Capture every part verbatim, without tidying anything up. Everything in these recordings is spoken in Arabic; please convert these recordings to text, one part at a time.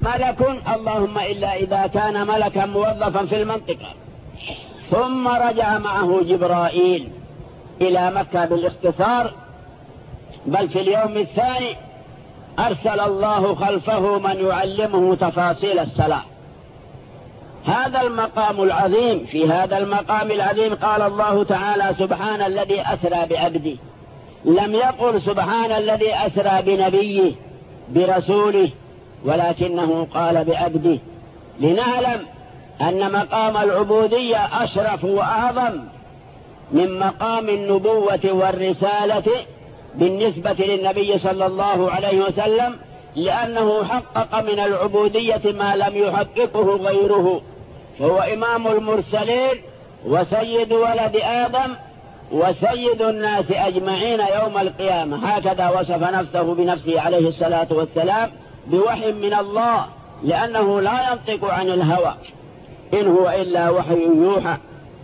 ملك اللهم إلا إذا كان ملكا موظفا في المنطقة. ثم رجع معه جبرائيل إلى مكة بالاختصار، بل في اليوم الثاني أرسل الله خلفه من يعلمه تفاصيل الصلاة. هذا المقام العظيم، في هذا المقام العظيم قال الله تعالى سبحان الذي أسرى بعبده، لم يقل سبحان الذي أسرى بنبيه برسوله، ولكنه قال بعبده، لنعلم أن مقام العبودية أشرف وأعظم من مقام النبوة والرسالة بالنسبة للنبي صلى الله عليه وسلم، لأنه حقق من العبودية ما لم يحققه غيره، فهو إمام المرسلين وسيد ولد آدم وسيد الناس أجمعين يوم القيامة. هكذا وصف نفسه بنفسه عليه الصلاة والسلام بوحي من الله، لأنه لا ينطق عن الهوى، إن هو إلا وحي يوحى.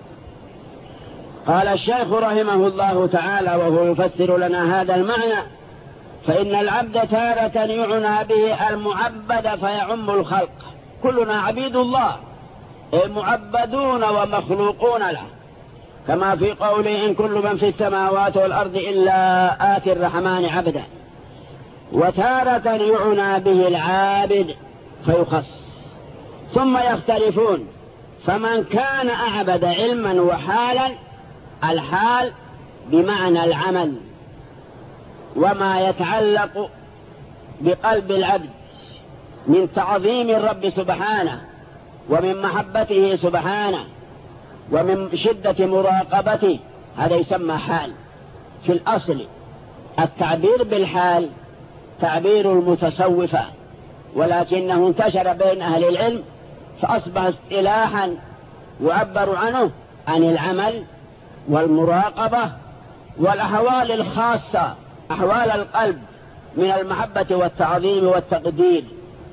قال الشيخ رحمه الله تعالى وهو يفسر لنا هذا المعنى: فإن العبد تارة يعنى به المعبد فيعم الخلق، كلنا عبيد الله معبدون ومخلوقون له، كما في قوله إن كل من في السماوات والأرض إلا آتي الرحمن عبدا. وتارة يعنى به العابد فيخص. ثم يختلفون، فمن كان أعبد علما وحالا، الحال بمعنى العمل وما يتعلق بقلب العبد من تعظيم الرب سبحانه ومن محبته سبحانه ومن شدة مراقبته، هذا يسمى حال. في الأصل التعبير بالحال تعبير المتصوفة، ولكنه انتشر بين أهل العلم فأصبح اصطلاحا يعبر عنه عن العمل والمراقبة والأحوال الخاصة، أحوال القلب من المحبة والتعظيم والتقدير.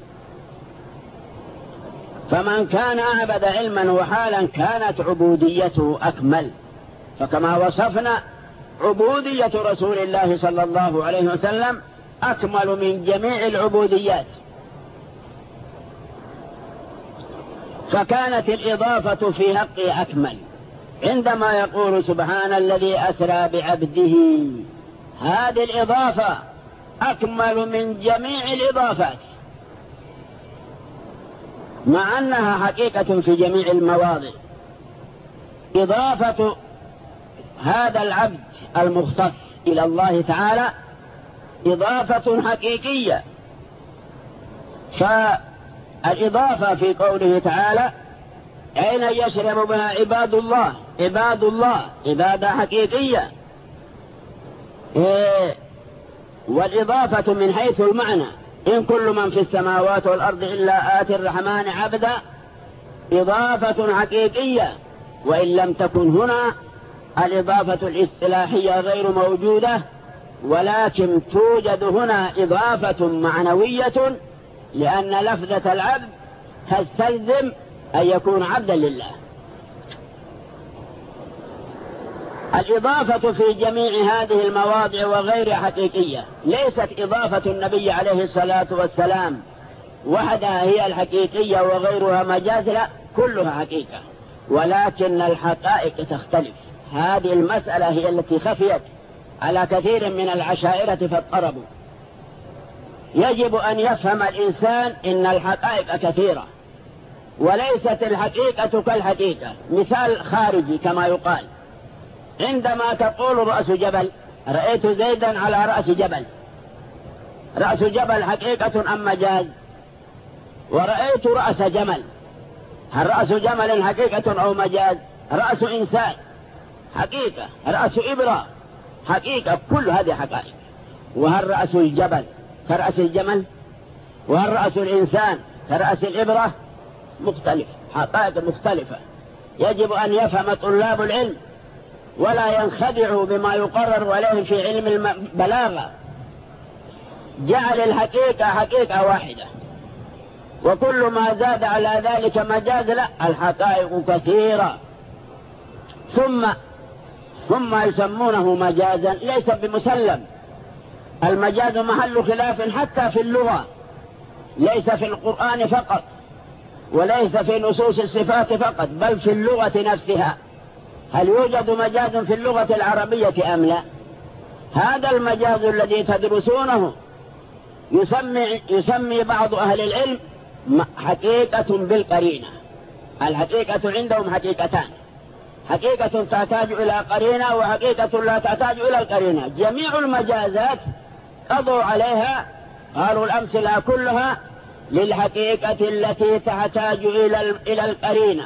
فمن كان أعبد علما وحالا كانت عبوديته أكمل، فكما وصفنا عبودية رسول الله صلى الله عليه وسلم أكمل من جميع العبوديات. فكانت الإضافة في حقه أكمل عندما يقول سبحان الذي أسرى بعبده، هذه الإضافة أكمل من جميع الإضافات، مع أنها حقيقة في جميع المواضع. إضافة هذا العبد المختص إلى الله تعالى إضافة حقيقية. فالإضافة في قوله تعالى أين يشرب بها عباد الله، عباد الله عبادة حقيقية. إيه والإضافة من حيث المعنى إن كل من في السماوات والأرض إلا آتي الرحمن عبدا، إضافة حقيقية، وإن لم تكن هنا الإضافة الاصطلاحية غير موجودة، ولكن توجد هنا إضافة معنوية، لأن لفظة العبد تستلزم أن يكون عبدا لله. الإضافة في جميع هذه المواضع وغيرها حقيقية، ليست إضافة النبي عليه الصلاة والسلام وحدها هي الحقيقية وغيرها مجاز، لا، كلها حقيقة، ولكن الحقائق تختلف. هذه المسألة هي التي خفيت على كثير من العشائرة فاضطربوا. يجب أن يفهم الإنسان إن الحقائق كثيرة، وليست الحقيقة كالحقيقة. مثال خارجي كما يقال، عندما تقول رأس جبل، رأيت زيدا على رأس جبل، رأس جبل حقيقة أم مجاز؟ ورأيت رأس جمل، هل رأس جمل حقيقة أو مجاز؟ رأس إنسان حقيقة، رأس إبرة حقيقة، كل هذه حقائق. وهل رأس الجبل كرأس الجمل؟ وهل رأس الإنسان كرأس الإبرة؟ مختلف، حقائق مختلفة. يجب أن يفهم طلاب العلم ولا ينخدعوا بما يقرر عليهم في علم البلاغة. جعل الحقيقة حقيقة واحدة، وكل ما زاد على ذلك مجاز، لا، الحقائق كثيرة. ثم ثم يسمونه مجازا ليس بمسلم. المجاز محل خلاف حتى في اللغة، ليس في القرآن فقط، وليس في نصوص الصفات فقط، بل في اللغة نفسها. هل يوجد مجاز في اللغة العربية أم لا؟ هذا المجاز الذي تدرسونه يسمي, يسمي بعض أهل العلم حقيقة بالقرينة. الحقيقة عندهم حقيقتان: حقيقة تحتاج إلى قرينة، وحقيقة لا تحتاج إلى القرينة. جميع المجازات قضوا عليها، قالوا الأمثلة كلها للحقيقة التي تحتاج إلى إلى القرينة،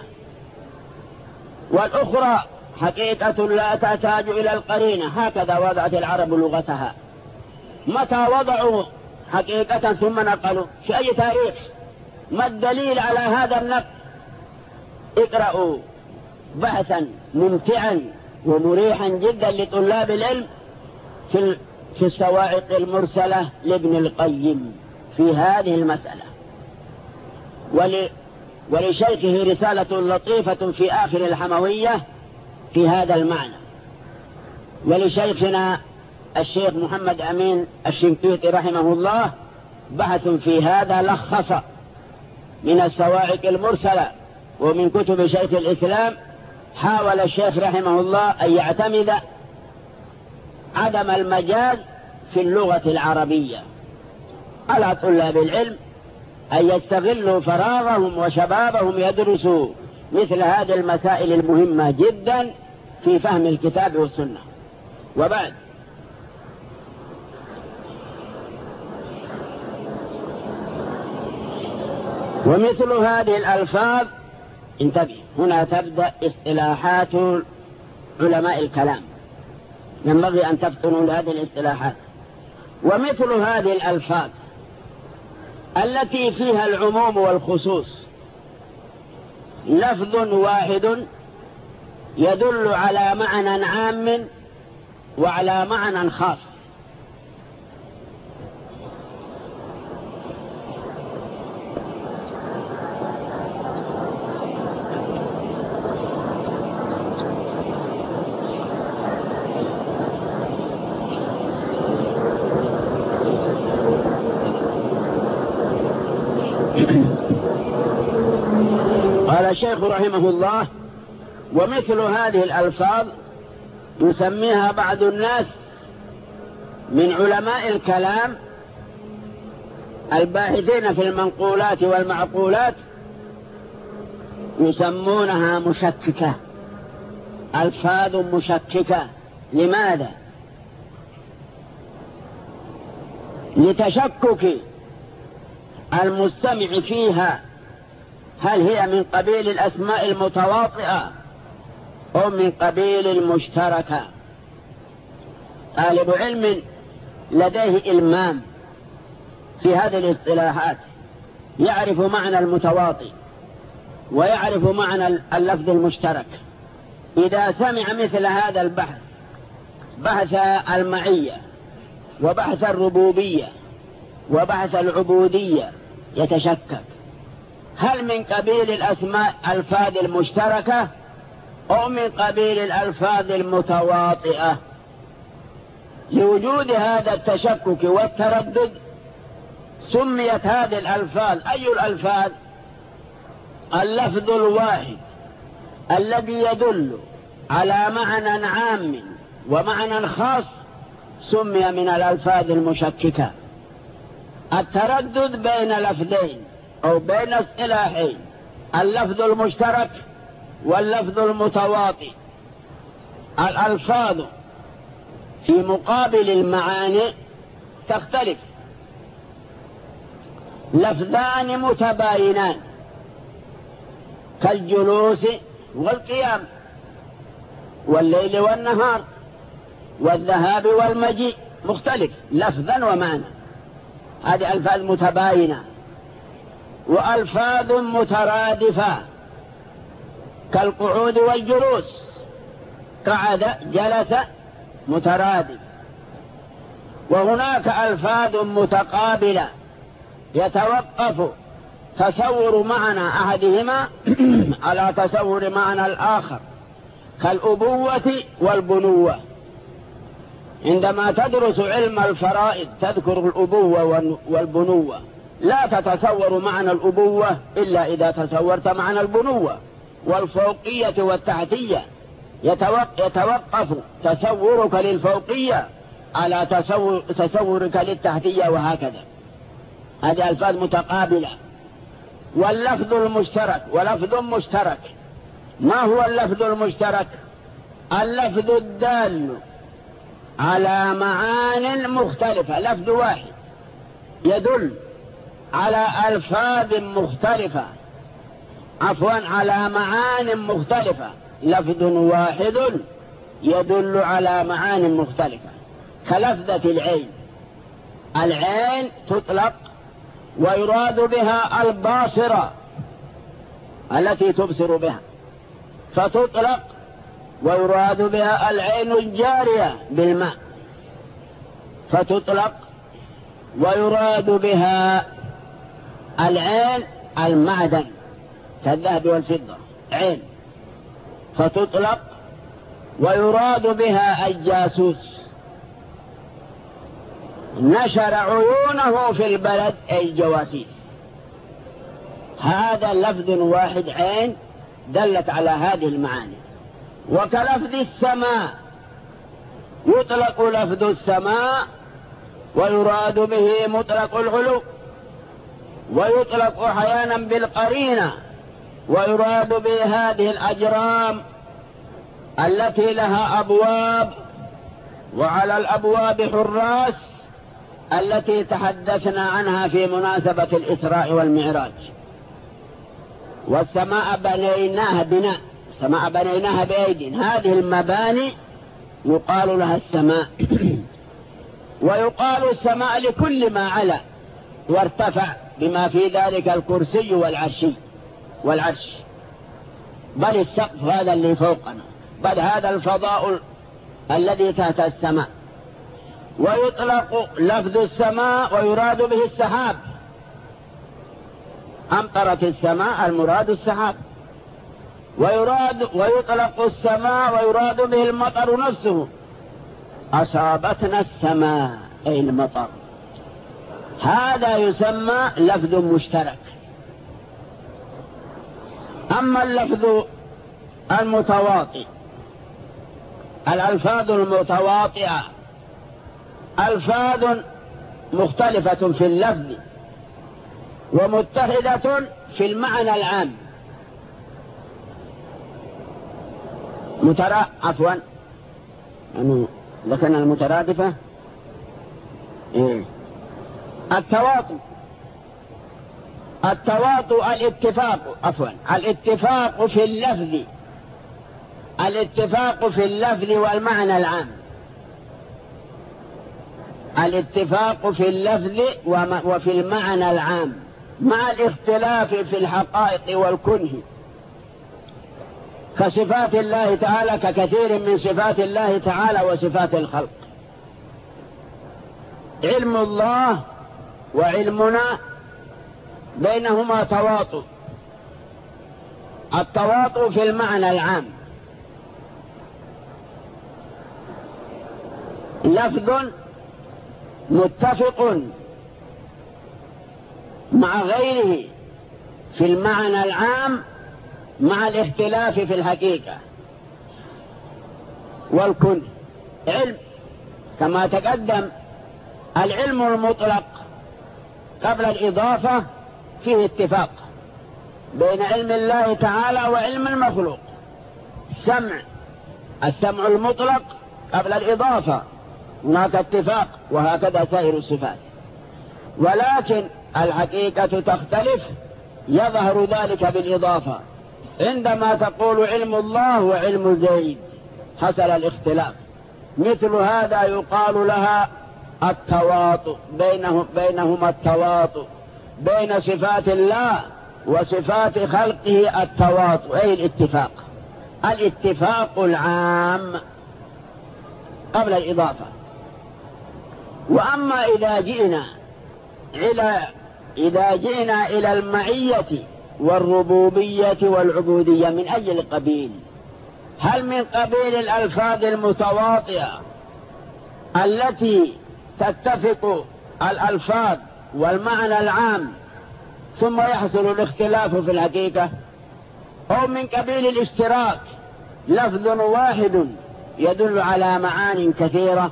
والأخرى حقيقة لا تحتاج إلى القرينة. هكذا وضعت العرب لغتها. متى وضعوا حقيقة ثم نقلوا؟ في أي تاريخ؟ ما الدليل على هذا النقل؟ اقرأوا بحثا ممتعا ومريحا جدا لطلاب العلم في في الصواعق المرسلة لابن القيم في هذه المسألة، ول ولشيخه رسالة لطيفة في آخر الحموية في هذا المعنى، ولشيخنا الشيخ محمد أمين الشنقيطي رحمه الله بحث في هذا، لخص من الصواعق المرسلة ومن كتب شيخ الإسلام. حاول الشيخ رحمه الله أن يعتمد عدم المجاز في اللغة العربية. على طلاب العلم أن يستغلوا فراغهم وشبابهم يدرسوا مثل هذه المسائل المهمة جدا في فهم الكتاب والسنة. وبعد، ومثل هذه الألفاظ، انتبه، هنا تبدأ اصطلاحات علماء الكلام، ينبغي أن تفطنوا لهذه الاصطلاحات. ومثل هذه الألفاظ التي فيها العموم والخصوص لفظ واحد يدل على معنى عام وعلى معنى خاص. قال الشيخ رحمه الله: ومثل هذه الألفاظ يسميها بعض الناس من علماء الكلام الباحثين في المنقولات والمعقولات، يسمونها مشككة، ألفاظ مشككة. لماذا؟ لتشكك المستمع فيها، هل هي من قبيل الأسماء المتواطئة أو من قبيل المشتركة. طالب علم لديه إلمام في هذه الاصطلاحات يعرف معنى المتواطئ ويعرف معنى اللفظ المشترك. إذا سمع مثل هذا البحث، بحث المعية وبحث الربوبية وبحث العبودية، يتشكك هل من قبيل الأسماء الألفاظ المشتركة أو من قبيل الألفاظ المتواطئة. لوجود هذا التشكك والتردد سميت هذه الألفاظ. أي الألفاظ؟ اللفظ الواحد الذي يدل على معنى عام ومعنى خاص سمي من الألفاظ المشككة. التردد بين لفظين أو بين اصطلاحين، اللفظ المشترك واللفظ المتواطئ. الألفاظ في مقابل المعاني تختلف. لفظان متباينان كالجلوس والقيام والليل والنهار والذهاب والمجيء، مختلف لفظا ومعنى. هذه ألفاظ متباينة. وألفاظ مترادفة كالقعود والجلوس، قعد جلس مترادف. وهناك ألفاظ متقابلة يتوقف تصور معنى أحدهما على تصور معنى الآخر، كالأبوة والبنوة. عندما تدرس علم الفرائض تذكر الأبوة والبنوة، لا تتصور معنى الأبوة إلا إذا تصورت معنى البنوة. والفوقية والتحتية يتوقف تصورك للفوقية على تصور تصورك للتحتية، وهكذا. هذه ألفاظ متقابلة. واللفظ المشترك ولفظ مشترك. ما هو اللفظ المشترك؟ اللفظ الدال على معان مختلفة، لفظ واحد يدل على ألفاظ مختلفة، عفوا على معان مختلفة. لفظ واحد يدل على معان مختلفة، كلفظة العين. العين تطلق ويراد بها الباصرة التي تبصر بها، فتطلق ويراد بها العين الجارية بالماء، فتطلق ويراد بها العين المعدن كالذهب والفضة عين، فتطلق ويراد بها الجاسوس نشر عيونه في البلد، أي جواسيس. هذا لفظ واحد عين دلت على هذه المعاني. وكلفظ السماء، يطلق لفظ السماء ويراد به مطلق العلو، ويطلق أحيانا بالقرينة ويراد به هذه الأجرام التي لها أبواب وعلى الأبواب حراس، التي تحدثنا عنها في مناسبة الإسراء والمعراج. والسماء بنيناها بناء، السماء بنيناها بأيد، هذه المباني يقال لها السماء. ويقال السماء لكل ما علا وارتفع، بما في ذلك الكرسي والعرشي والعرش، بل السقف هذا اللي فوقنا، بل هذا الفضاء الذي تحت السماء. ويطلق لفظ السماء ويراد به السحاب، أمطرت السماء المراد السحاب. ويراد ويطلق السماء ويراد به المطر نفسه، أصابتنا السماء أي المطر. هذا يسمى لفظ مشترك. أما اللفظ المتواطئ، الألفاظ المتواطئة ألفاظ مختلفة في اللفظ ومتحدة في المعنى العام. مترا عفوا يعني لكن المترادفة إيه؟ التواطؤ التواطؤ الاتفاق عفوا الاتفاق في اللفظ الاتفاق في اللفظ والمعنى العام. الاتفاق في اللفظ وفي المعنى العام مع الاختلاف في الحقائق والكنه، كصفات الله تعالى، ككثير من صفات الله تعالى وصفات الخلق. علم الله وعلمنا بينهما تواطؤ، التواطؤ في المعنى العام، لفظ متفق مع غيره في المعنى العام مع الاختلاف في الحقيقة والكن. علم كما تقدم، العلم المطلق قبل الإضافة فيه اتفاق بين علم الله تعالى وعلم المخلوق. السمع السمع المطلق قبل الإضافة هناك اتفاق، وهكذا سائر الصفات. ولكن الحقيقة تختلف، يظهر ذلك بالإضافة. عندما تقول علم الله وعلم زيد حصل الاختلاف، مثل هذا يقال لها التواطؤ، بينهم بينهما التواطؤ بين صفات الله وصفات خلقه، التواطؤ أي الاتفاق، الاتفاق العام قبل الإضافة. وأما إذا جئنا إلى إذا جئنا إلى المعية والربوبية والعبودية من أجل القبيل، هل من قبيل الألفاظ المتواطئة التي تتفق الألفاظ والمعنى العام ثم يحصل الاختلاف في الحقيقة، أو من قبيل الاشتراك لفظ واحد يدل على معان كثيرة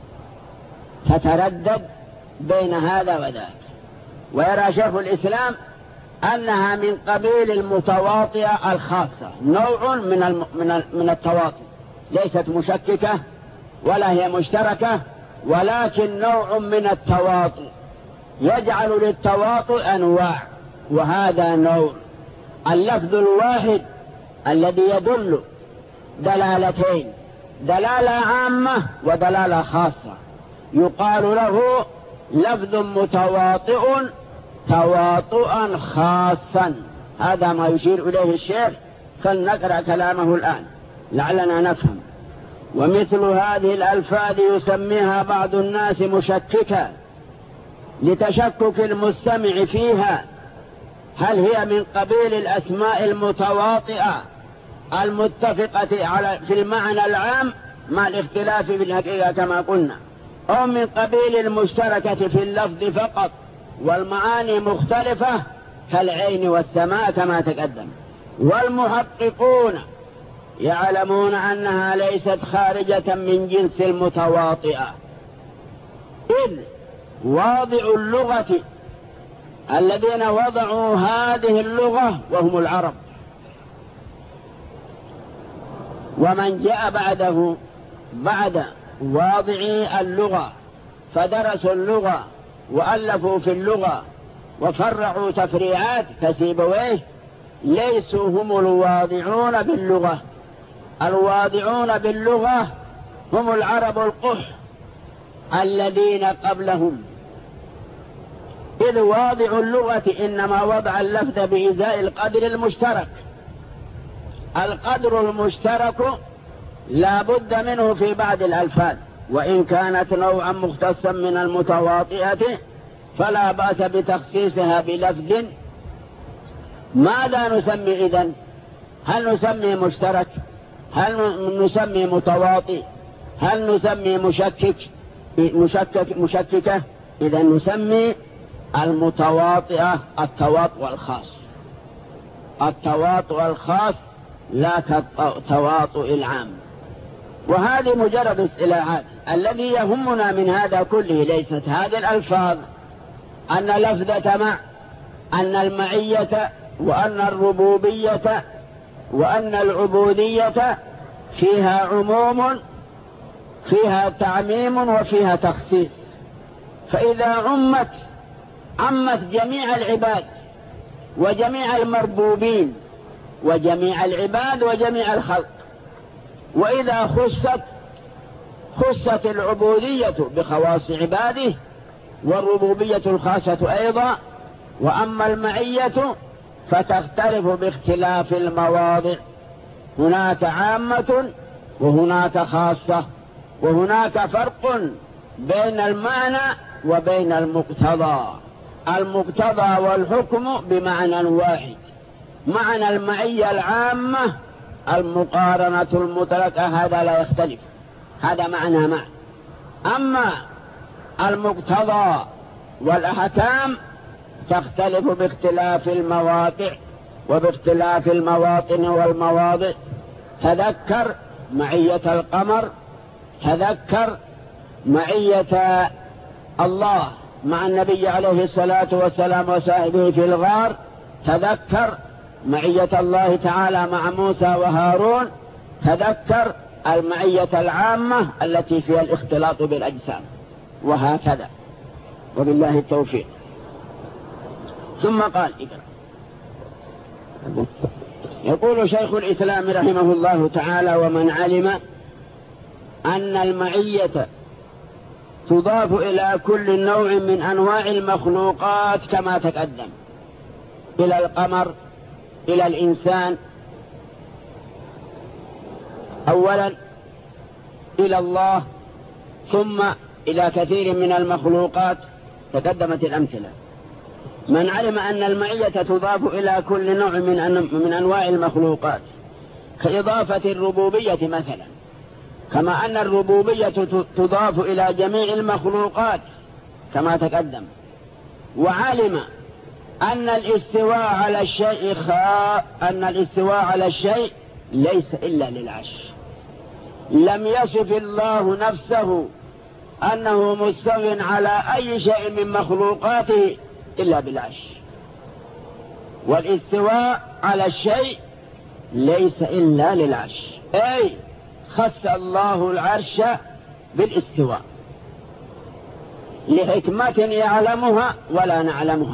تتردد بين هذا وذاك. ويرى شيخ الإسلام أنها من قبيل المتواطئة الخاصة، نوع من من التواطؤ، ليست مشككة ولا هي مشتركة، ولكن نوع من التواطؤ يجعل للتواطؤ أنواع، وهذا نوع. اللفظ الواحد الذي يدل دلالتين، دلالة عامة ودلالة خاصة، يقال له لفظ متواطئ تواطؤا خاصا. هذا ما يشير إليه الشيخ، فلنقرأ كلامه الآن لعلنا نفهم. ومثل هذه الألفاظ يسميها بعض الناس مشككة لتشكك المستمع فيها، هل هي من قبيل الأسماء المتواطئة المتفقة على في المعنى العام مع الاختلاف في الحقيقة كما قلنا، أو من قبيل المشتركة في اللفظ فقط والمعاني مختلفة كالعين والسماء كما تقدم. والمحققون يعلمون أنها ليست خارجة من جنس المتواطئة، إذ واضع اللغة الذين وضعوا هذه اللغة وهم العرب، ومن جاء بعده بعد واضعي اللغة فدرسوا اللغة وألفوا في اللغة وفرعوا تفريعات كسيبويه، ليسوا هم الواضعون باللغة. الواضعون باللغة هم العرب القح الذين قبلهم، إذ واضع اللغة إنما وضع اللفظ بإزاء القدر المشترك. القدر المشترك لا بد منه في بعض الألفاظ، وإن كانت نوعا مختصا من المتواطئة فلا بأس بتخصيصها بلفظ. ماذا نسمي إذن؟ هل نسمي مشترك؟ هل نسمي متواطئ؟ هل نسمي مشكك مشكك مشككة؟ إذن نسمي المتواطئة التواطؤ الخاص، التواطؤ الخاص لا كالتواطؤ العام. وهذه مجرد اصطلاحات. الذي يهمنا من هذا كله ليست هذه الألفاظ، أن لفظة مع، أن المعية، وأن الربوبية، وأن العبودية فيها عموم، فيها تعميم، وفيها تخصيص. فإذا عمت عمت جميع العباد وجميع المربوبين وجميع العباد وجميع الخلق. وإذا خصت خصت العبودية بخواص عباده، والربوبية الخاصة أيضا. وأما المعية فتختلف باختلاف المواضع، هناك عامة وهناك خاصة، وهناك فرق بين المعنى وبين المقتضى. المقتضى والحكم بمعنى واحد. معنى المعية العامة المقارنة المطلقة، هذا لا يختلف، هذا معنى مع. أما المقتضى والأحكام تختلف باختلاف المواقع وباختلاف المواطن والمواضع. تذكر معية القمر، تذكر معية الله مع النبي عليه الصلاة والسلام وصاحبه في الغار، تذكر معية الله تعالى مع موسى وهارون، تذكر المعية العامة التي فيها الاختلاط بالأجسام، وهكذا. وبالله التوفيق. ثم قال إقرأ. يقول شيخ الإسلام رحمه الله تعالى: ومن علم أن المعية تضاف إلى كل نوع من أنواع المخلوقات كما تقدم، إلى القمر، إلى الإنسان أولا، إلى الله، ثم إلى كثير من المخلوقات تقدمت الأمثلة. من علم أن المعية تضاف إلى كل نوع من من أنواع المخلوقات، كإضافة الربوبية مثلا، كما أن الربوبية تضاف إلى جميع المخلوقات كما تقدم. وعلم أن الاستواء على الشيء خا أن الاستواء على الشيء ليس إلا للعرش. لم يصف الله نفسه أنه مستو على أي شيء من مخلوقاته إلا بالعرش، والاستواء على الشيء ليس إلا للعرش، أي خص الله العرش بالاستواء لحكمة يعلمها ولا نعلمها.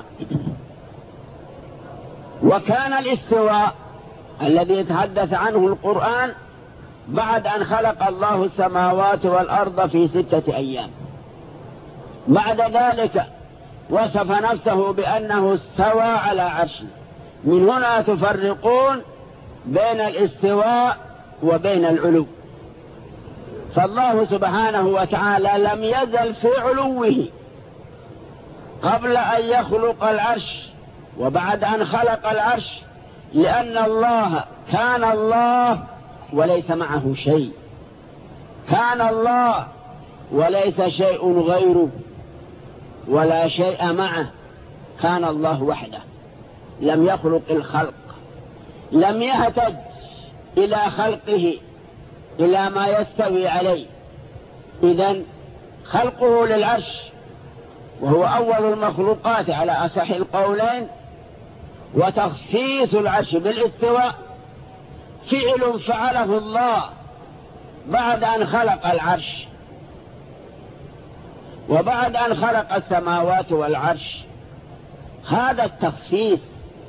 وكان الاستواء الذي يتحدث عنه القرآن بعد أن خلق الله السماوات والأرض في ستة أيام. بعد ذلك وصف نفسه بأنه استوى على عرشه. من هنا تفرقون بين الاستواء وبين العلو. فالله سبحانه وتعالى لم يزل في علوه قبل أن يخلق العرش وبعد أن خلق العرش، لأن الله كان الله وليس معه شيء، كان الله وليس شيء غيره ولا شيء معه، كان الله وحده لم يخلق الخلق، لم يحتج إلى خلقه إلى ما يستوي عليه. إذن خلقه للعرش وهو أول المخلوقات على أصح القولين، وتخصيص العرش بالاستواء فعل فعله الله بعد أن خلق العرش وبعد أن خلق السماوات والعرش. هذا التخصيص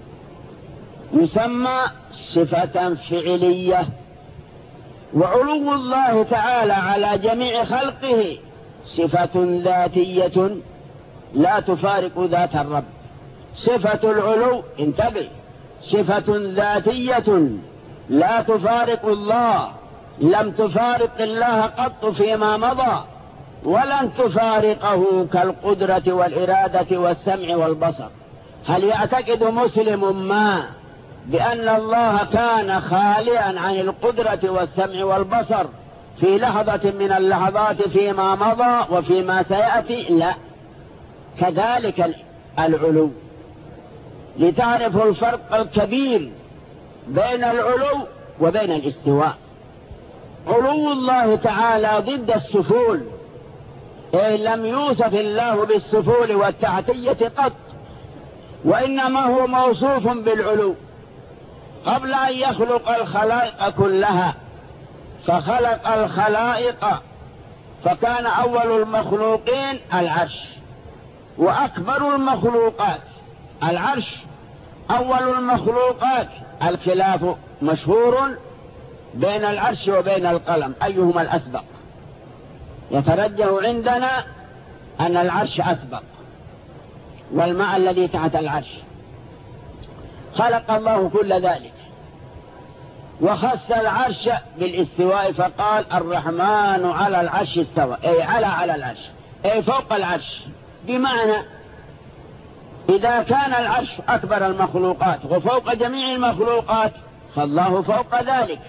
يسمى صفة فعلية. وعلو الله تعالى على جميع خلقه صفة ذاتية لا تفارق ذات الرب. صفة العلو انتبه، صفة ذاتية لا تفارق الله، لم تفارق الله قط فيما مضى ولن تفارقه كالقدرة والإرادة والسمع والبصر. هل يعتقد مسلم ما بأن الله كان خاليا عن القدرة والسمع والبصر في لحظة من اللحظات فيما مضى وفيما سيأتي؟ لا. كذلك العلو، لتعرفوا الفرق الكبير بين العلو وبين الاستواء. علو الله تعالى ضد السفول، إن لم يوصف الله بالسفول والتعتية قط، وإنما هو موصوف بالعلو قبل أن يخلق الخلائق كلها. فخلق الخلائق فكان أول المخلوقين العرش، وأكبر المخلوقات العرش، أول المخلوقات. الخلاف مشهور بين العرش وبين القلم أيهما الأسبق. يترجح عندنا أن العرش أسبق، والماء الذي تحت العرش. خلق الله كل ذلك وخص العرش بالاستواء فقال الرحمن على العرش استوى، أي على على العرش، أي فوق العرش. بمعنى إذا كان العرش أكبر المخلوقات وفوق جميع المخلوقات فالله فوق ذلك.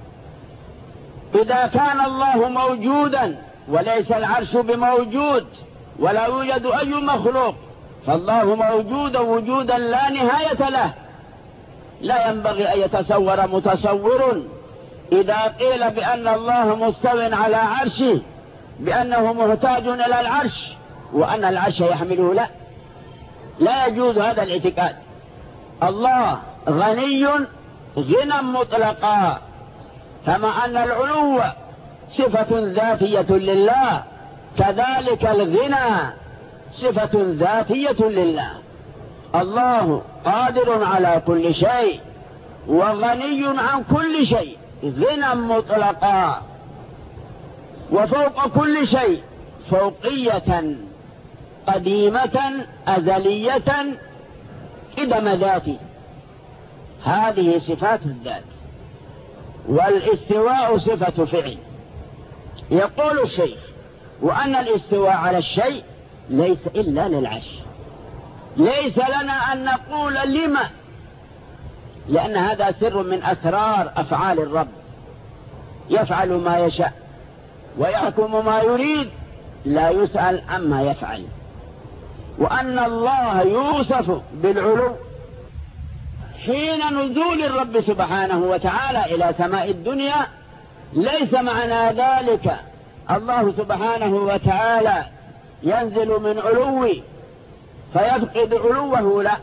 إذا كان الله موجودا وليس العرش بموجود ولا يوجد أي مخلوق فالله موجود وجودا لا نهاية له، لا ينبغي أن يتصور متصور إذا قيل بأن الله مستو على عرشه بأنه محتاج إلى العرش وأن العرش يحمله. لا، لا يجوز هذا الاعتقاد. الله غني غنى مطلقا، كما أن العلو صفة ذاتية لله كذلك الغنى صفة ذاتية لله. الله قادر على كل شيء وغني عن كل شيء غنى مطلقا، وفوق كل شيء فوقية قديمة أزلية قدم ذاته. هذه صفات الذات. والاستواء صفة فعل. يقول الشيخ وأن الاستواء على الشيء ليس إلا للعرش. ليس لنا أن نقول لما، لأن هذا سر من أسرار أفعال الرب، يفعل ما يشاء ويحكم ما يريد، لا يسأل عما يفعل. وأن الله يوصف بالعلو حين نزول الرب سبحانه وتعالى إلى سماء الدنيا. ليس معنى ذلك الله سبحانه وتعالى ينزل من علو فيفقد علوه، لا،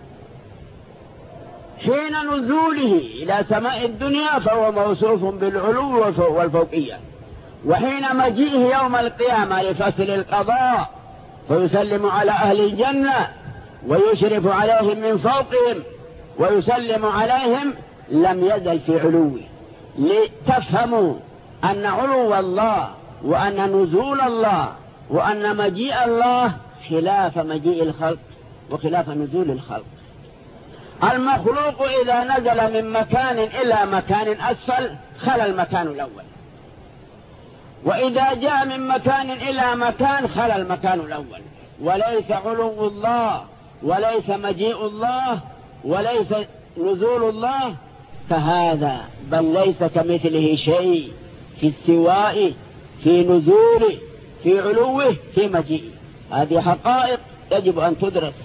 حين نزوله إلى سماء الدنيا فهو موصوف بالعلو والفوقية، وحين مجيئه يوم القيامة لفصل القضاء فيسلم على أهل الجنة ويشرف عليهم من فوقهم ويسلم عليهم لم يزل في علوه، لتفهموا أن علو الله وأن نزول الله وأن مجيء الله خلاف مجيء الخلق وخلاف نزول الخلق. المخلوق إذا نزل من مكان إلى مكان أسفل خلا المكان الأول، وإذا جاء من مكان إلى مكان خلا المكان الأول، وليس علو الله وليس مجيء الله وليس نزول الله كهذا، بل ليس كمثله شيء في استواء في نزوله في علوه في مجيئه. هذه حقائق يجب أن تدرس.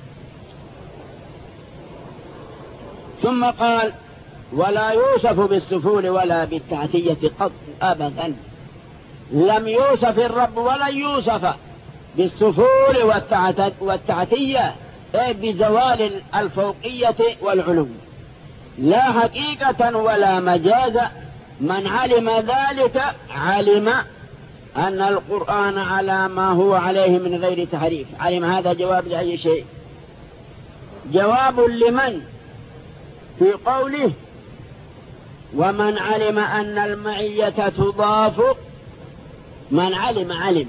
ثم قال ولا يوصف بالسفول ولا بالتعتية قط أبدا. لم يوصف الرب ولا يوصف بالسفول والتعتية أي بزوال الفوقية والعلو، لا حقيقة ولا مجازا. من علم ذلك علم أن القرآن على ما هو عليه من غير تحريف. علم هذا جواب لأي شيء؟ جواب لمن في قوله ومن علم أن المعية تضاف. من علم علم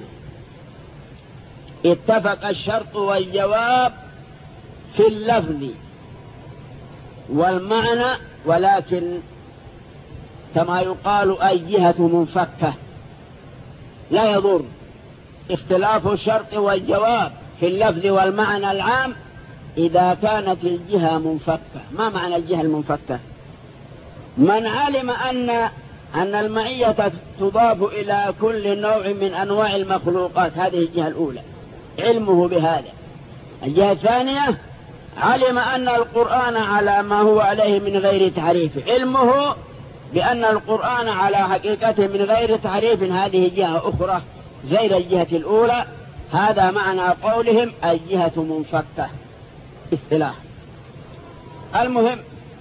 اتفق الشرط والجواب في اللفظ والمعنى، ولكن كما يقال أي جهة منفكة لا يضر. اختلاف الشرط والجواب في اللفظ والمعنى العام إذا كانت الجهة منفكة. ما معنى الجهة المنفكة؟ من علم أن أن المعية تضاف إلى كل نوع من أنواع المخلوقات، هذه الجهة الأولى علمه بهذا. الجهة الثانية علم أن القرآن على ما هو عليه من غير تحريف، علمه بأن القرآن على حقيقته من غير تحريف. هذه جهة أخرى غير الجهة الأولى. هذا معنى قولهم الجهة منفكة اصطلاح. المهم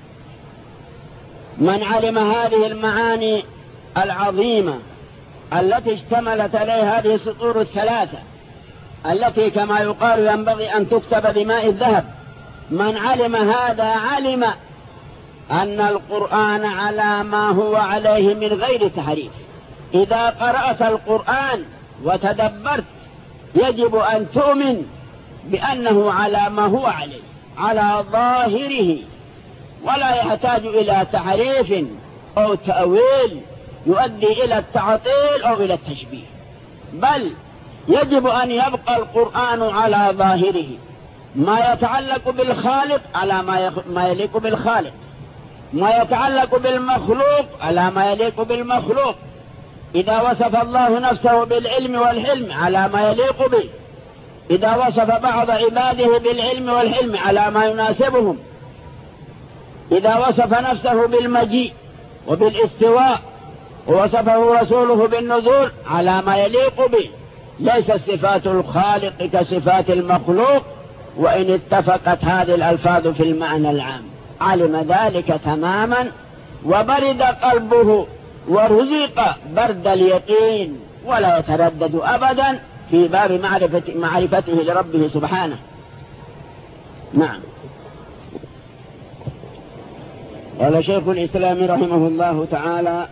من علم هذه المعاني العظيمة التي اشتملت عليها هذه السطور الثلاثة التي كما يقال ينبغي أن تكتب بماء الذهب، من علم هذا علم أن القرآن على ما هو عليه من غير تحريف. إذا قرأت القرآن وتدبرت يجب أن تؤمن بأنه على ما هو عليه على ظاهره، ولا يحتاج إلى تحريف أو تأويل يؤدي إلى التعطيل أو إلى التشبيه، بل يجب أن يبقى القرآن على ظاهره، ما يتعلق بالخالق على ما يليق بالخالق، ما يتعلق بالمخلوق على ما يليق بالمخلوق. إذا وصف الله نفسه بالعلم والحلم على ما يليق به، إذا وصف بعض عباده بالعلم والحلم على ما يناسبهم، إذا وصف نفسه بالمجيء وبالاستواء ووصفه رسوله بالنزول على ما يليق به. ليس صفات الخالق كصفات المخلوق، وإن اتفقت هذه الألفاظ في المعنى العام. علم ذلك تماما وبرد قلبه ورزق برد اليقين، ولا يتردد أبدا في باب معرفة معرفته لربه سبحانه. نعم. قال شيخ الإسلام رحمه الله تعالى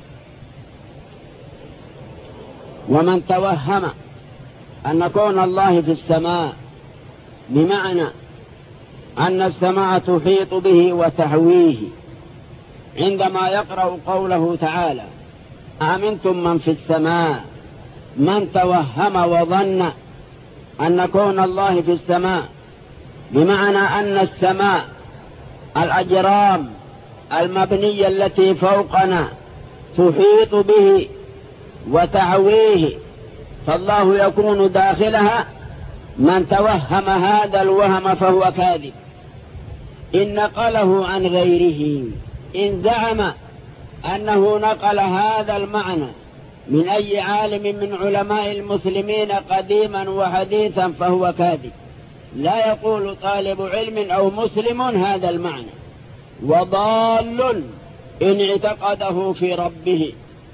ومن توهم أن كون الله في السماء بمعنى أن السماء تحيط به وتحويه، عندما يقرأ قوله تعالى أأمنتم من في السماء، من توهم وظن أن كون الله في السماء بمعنى أن السماء الأجرام المبنية التي فوقنا تحيط به وتعويه، فالله يكون داخلها، من توهم هذا الوهم فهو كاذب. إن نقله عن غيره، إن زعم أنه نقل هذا المعنى من أي عالم من علماء المسلمين قديما وحديثا فهو كاذب. لا يقول طالب علم أو مسلم هذا المعنى، وضال إن اعتقده في ربه.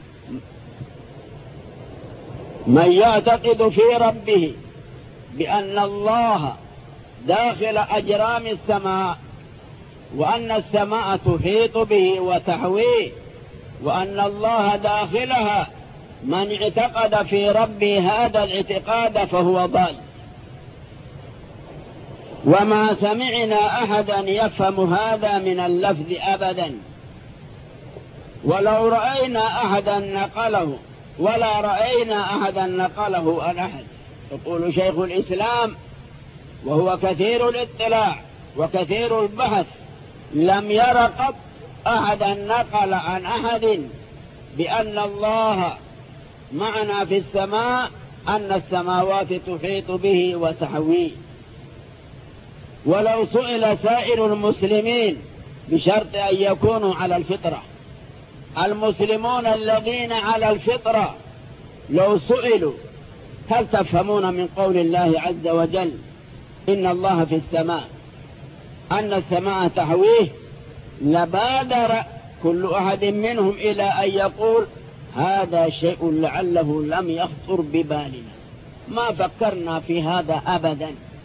من يعتقد في ربه بأن الله داخل أجرام السماء، وأن السماء تحيط به وتحويه، وأن الله داخلها، من اعتقد في ربه هذا الاعتقاد فهو ضال. وما سمعنا أحدا يفهم هذا من اللفظ أبدا، ولو رأينا أحدا نقله ولا رأينا أحدا نقله عن أحد. يقول شيخ الإسلام وهو كثير الاطلاع وكثير البحث: لم ير قط أحدا نقل عن أحد بأن الله معنا في السماء، أن السماوات تحيط به وتحويه. ولو سئل سائر المسلمين بشرط أن يكونوا على الفطرة، المسلمون الذين على الفطرة لو سئلوا هل تفهمون من قول الله عز وجل إن الله في السماء أن السماء تحويه، لبادر كل أحد منهم إلى أن يقول هذا شيء لعله لم يخطر ببالنا، ما فكرنا في هذا أبدا.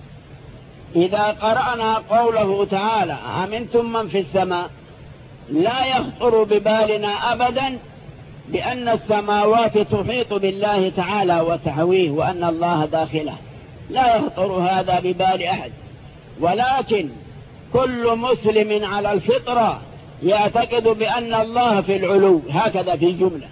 إذا قرأنا قوله تعالى أمنتم من في السماء، لا يخطر ببالنا أبدا بأن السماوات تحيط بالله تعالى وتحويه وأن الله داخله، لا يخطر هذا ببال أحد. ولكن كل مسلم على الفطرة يعتقد بأن الله في العلو، هكذا في الجملة،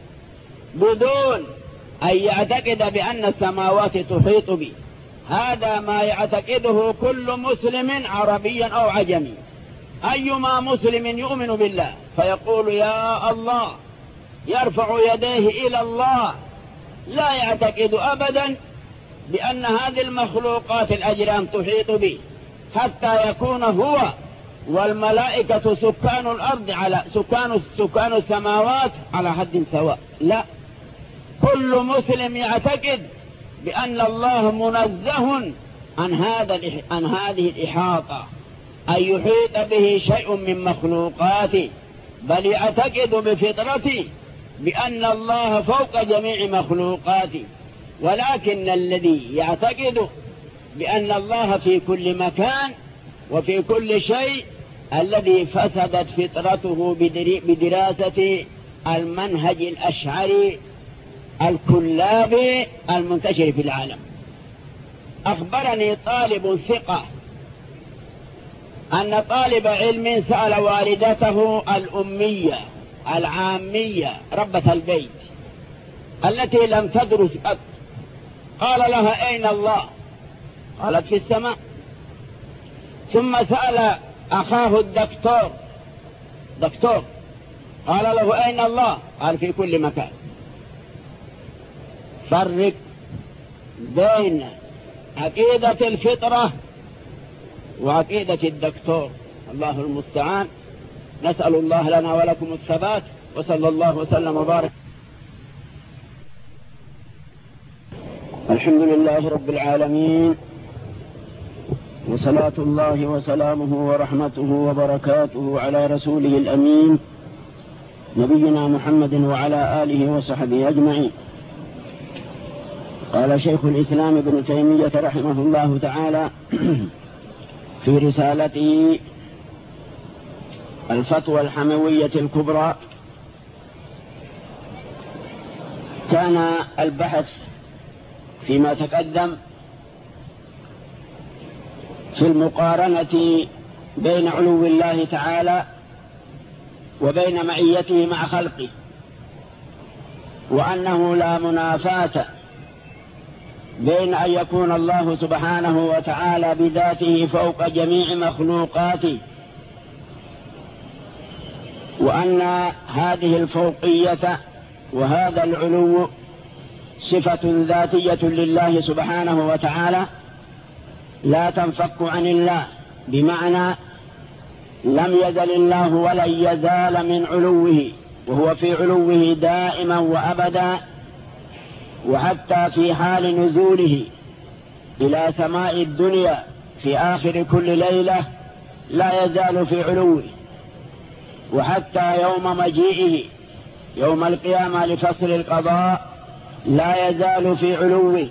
بدون أن يعتقد بأن السماوات تحيط به. هذا ما يعتقده كل مسلم عربيا أو عجمي. أيما مسلم يؤمن بالله فيقول يا الله، يرفع يديه إلى الله، لا يعتقد أبدا بأن هذه المخلوقات الأجرام تحيط به، حتى يكون هو والملائكة سكان الأرض على سكان سكان السماوات على حد سواء. لا، كل مسلم يعتقد بأن الله منزه عن هذا عن هذه الإحاطة، أن يحيط به شيء من مخلوقاته، بل يعتقد بفطرته بأن الله فوق جميع مخلوقاته. ولكن الذي يعتقد بأن الله في كل مكان وفي كل شيء، الذي فسدت فطرته بدراسة المنهج الأشعري الكلابي المنتشر في العالم. أخبرني طالب ثقة أن طالب علم سأل والدته الأمية العامية ربة البيت التي لم تدرس قط، قال لها أين الله؟ قالت في السماء. ثم سأل أخاه الدكتور دكتور قال له أين الله؟ قال في كل مكان. فرق بين عقيدة الفطرة وعقيدة الدكتور، الله المستعان. نسأل الله لنا ولكم الثبات، وصلى الله وسلم وبارك. الحمد لله رب العالمين، وصلاة الله وسلامه ورحمته وبركاته على رسوله الأمين نبينا محمد وعلى آله وصحبه أجمعين. قال شيخ الإسلام ابن تيمية رحمه الله تعالى في رسالته الفتوى الحموية الكبرى: كان البحث فيما تقدم في المقارنة بين علو الله تعالى وبين معيته مع خلقه، وأنه لا منافاة بين أن يكون الله سبحانه وتعالى بذاته فوق جميع مخلوقاته، وأن هذه الفوقية وهذا العلو صفة ذاتية لله سبحانه وتعالى، لا تنفك عن الله، بمعنى لم يزل الله ولن يزال من علوه، وهو في علوه دائما وأبدا، وحتى في حال نزوله إلى سماء الدنيا في آخر كل ليلة لا يزال في علوه، وحتى يوم مجيئه يوم القيامة لفصل القضاء لا يزال في علوه.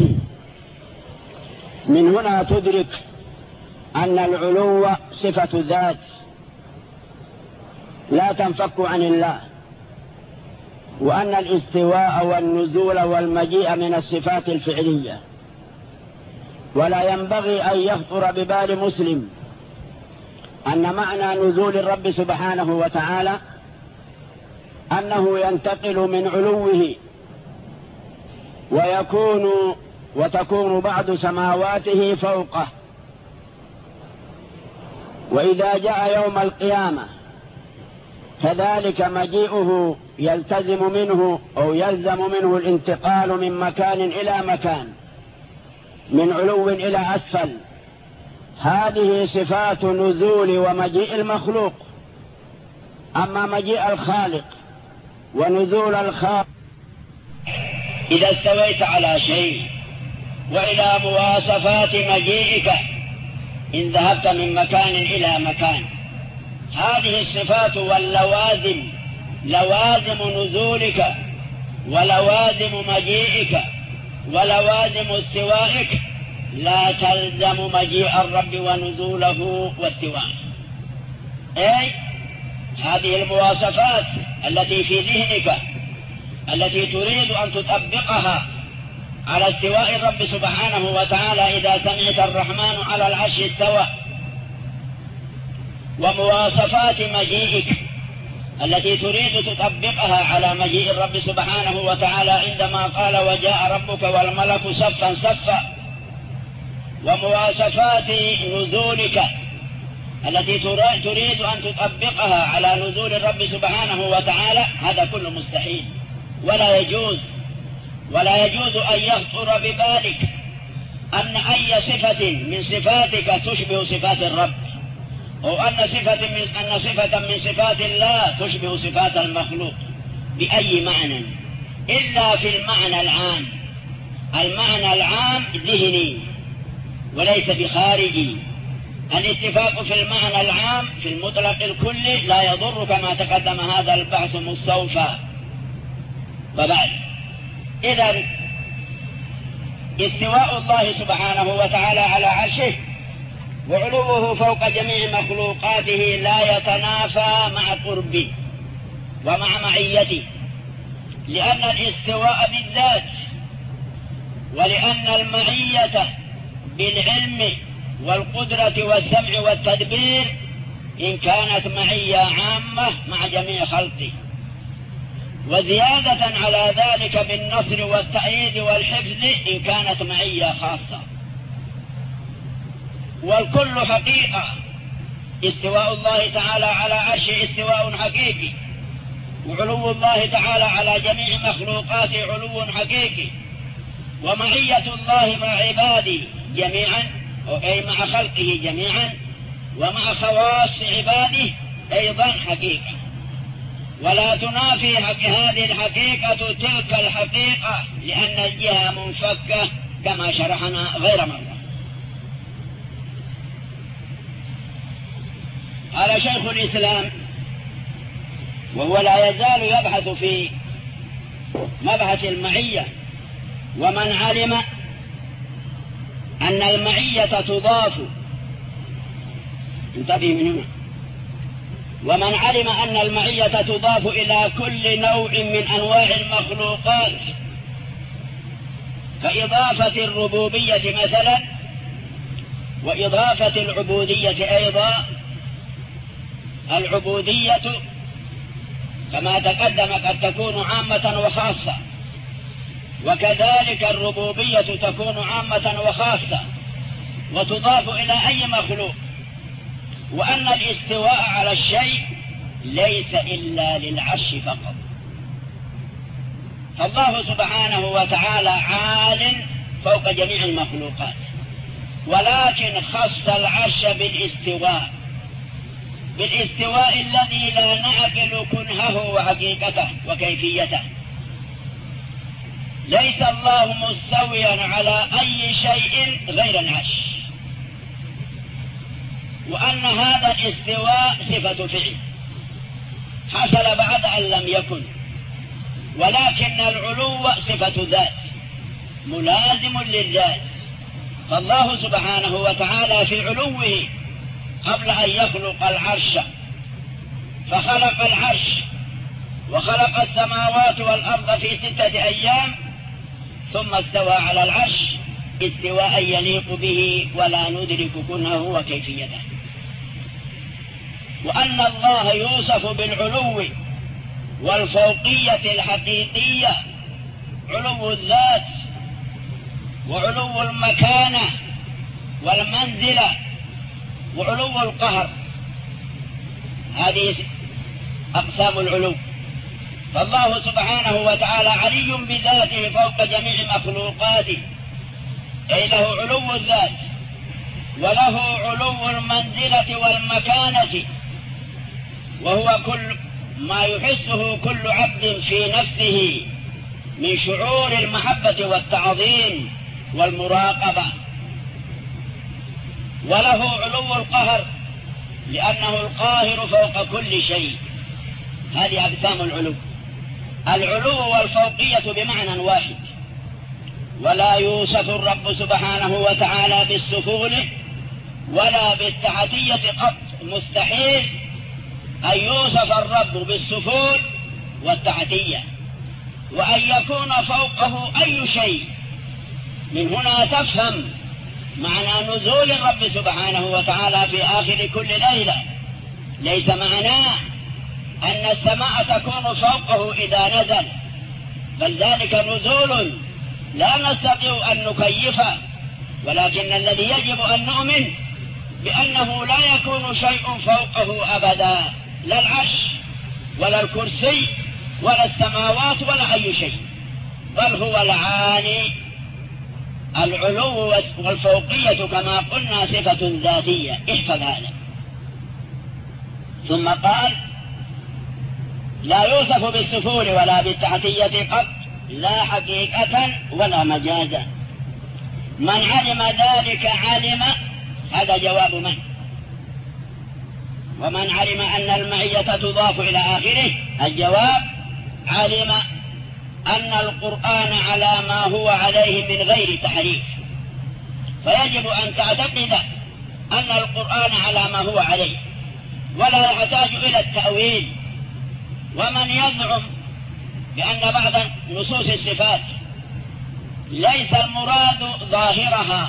من هنا تدرك أن العلو صفة ذات لا تنفك عن الله، وأن الاستواء والنزول والمجيء من الصفات الفعلية. ولا ينبغي أن يخطر ببال مسلم أن معنى نزول الرب سبحانه وتعالى أنه ينتقل من علوه ويكون وتكون بعض سماواته فوقه، وإذا جاء يوم القيامة كذلك مجيئه يلتزم منه أو يلزم منه الانتقال من مكان إلى مكان، من علو إلى أسفل. هذه صفات نزول ومجيء المخلوق. أما مجيء الخالق ونزول الخالق، إذا استويت على شيء وإلى مواصفات مجيئك إن ذهبت من مكان إلى مكان، هذه الصفات واللوازم لوازم نزولك ولوازم مجيئك ولوازم استوائك لا تلزم مجيء الرب ونزوله واستواءه. أي هذه المواصفات التي في ذهنك التي تريد أن تطبقها على استواء الرب سبحانه وتعالى إذا سمعت الرحمن على العرش استوى، ومواصفات مجيئك التي تريد تطبقها على مجيء الرب سبحانه وتعالى عندما قال وجاء ربك والملك صفا صفا، ومواصفات نزولك التي تريد أن تطبقها على نزول الرب سبحانه وتعالى، هذا كله مستحيل ولا يجوز. ولا يجوز أن يخطر ببالك أن أي صفة من صفاتك تشبه صفات الرب، أو أن صفة من أن صفة من صفات الله تشبه صفات المخلوق بأي معنى، إلا في المعنى العام. المعنى العام ذهني وليس بخارجي. الاتفاق في المعنى العام في المطلق الكلي لا يضر، كما تقدم هذا البحث مستوفى. وبعد، إذا استواء الله سبحانه وتعالى على عرشه وعلوه فوق جميع مخلوقاته لا يتنافى مع قربه ومع معيته، لأن الاستواء بالذات ولأن المعية بالعلم والقدرة والسمع والتدبير إن كانت معية عامة مع جميع خلقه، وزيادة على ذلك بالنصر والتأييد والحفظ إن كانت معية خاصة. والكل حقيقة. استواء الله تعالى على عرشه استواء حقيقي، وعلو الله تعالى على جميع مخلوقاته علو حقيقي، ومعية الله مع عباده جميعا أي مع خلقه جميعا ومع خواص عباده أيضا حقيقة، ولا تنافي هذه الحقيقة تلك الحقيقة لأن الجهة منفكة كما شرحنا غير مرة. قال شيخ الإسلام وهو لا يزال يبحث في مبحث المعية: ومن علم أن المعية تضاف، انتبه من هنا، ومن علم أن المعية تضاف إلى كل نوع من أنواع المخلوقات كإضافة الربوبية مثلا وإضافة العبودية أيضا. العبودية كما تقدم قد تكون عامة وخاصة، وكذلك الربوبية تكون عامة وخاصة وتضاف إلى أي مخلوق، وأن الاستواء على الشيء ليس إلا للعرش فقط. فالله سبحانه وتعالى عال فوق جميع المخلوقات، ولكن خص العرش بالاستواء، بالاستواء الذي لا نعقل كنهه وحقيقته وكيفيته. ليس الله مستويا على أي شيء غير العرش، وأن هذا الاستواء صفة فعل حصل بعد أن لم يكن، ولكن العلو صفة ذات ملازم للذات. فالله سبحانه وتعالى في علوه قبل أن يخلق العرش فخلق العرش وخلق السماوات والأرض في ستة أيام، ثم استوى على العرش استواء يليق به ولا ندرك كنهه وكيفيته. وأن الله يوصف بالعلو والفوقية الحقيقية، علو الذات وعلو المكانة والمنزلة وعلو القهر، هذه أقسام العلو. فالله سبحانه وتعالى علي بذاته فوق جميع مخلوقاته، أي له علو الذات وله علو المنزلة والمكانة، وهو كل ما يحسه كل عبد في نفسه من شعور المحبة والتعظيم والمراقبة. وله علو القهر لأنه القاهر فوق كل شيء. هذه أقسام العلو. العلو والفوقية بمعنى واحد، ولا يوصف الرب سبحانه وتعالى بالسفول ولا بالتحتية قط. مستحيل أن يوصف الرب بالسفول والتحتية وأن يكون فوقه أي شيء. من هنا تفهم معنى نزول الرب سبحانه وتعالى في آخر كل ليلة. ليس معناه أن السماء تكون فوقه إذا نزل، بل ذلك نزول لا نستطيع أن نكيفه، ولكن الذي يجب أن نؤمن بأنه لا يكون شيء فوقه أبدا، لا العرش ولا الكرسي ولا السماوات ولا أي شيء، بل هو العالي. العلو والفوقية كما قلنا صفة ذاتية، احفظ هذا. ثم قال لا يوصف بالسفول ولا بالتحتية قط، لا حقيقة ولا مجازا. من علم ذلك علم، هذا جواب من. ومن علم أن المعية تضاف إلى آخره، الجواب علم أن القرآن على ما هو عليه من غير تحريف. فيجب أن تعتقد أن القرآن على ما هو عليه ولا يحتاج إلى التأويل. ومن يزعم بأن بعض نصوص الصفات ليس المراد ظاهرها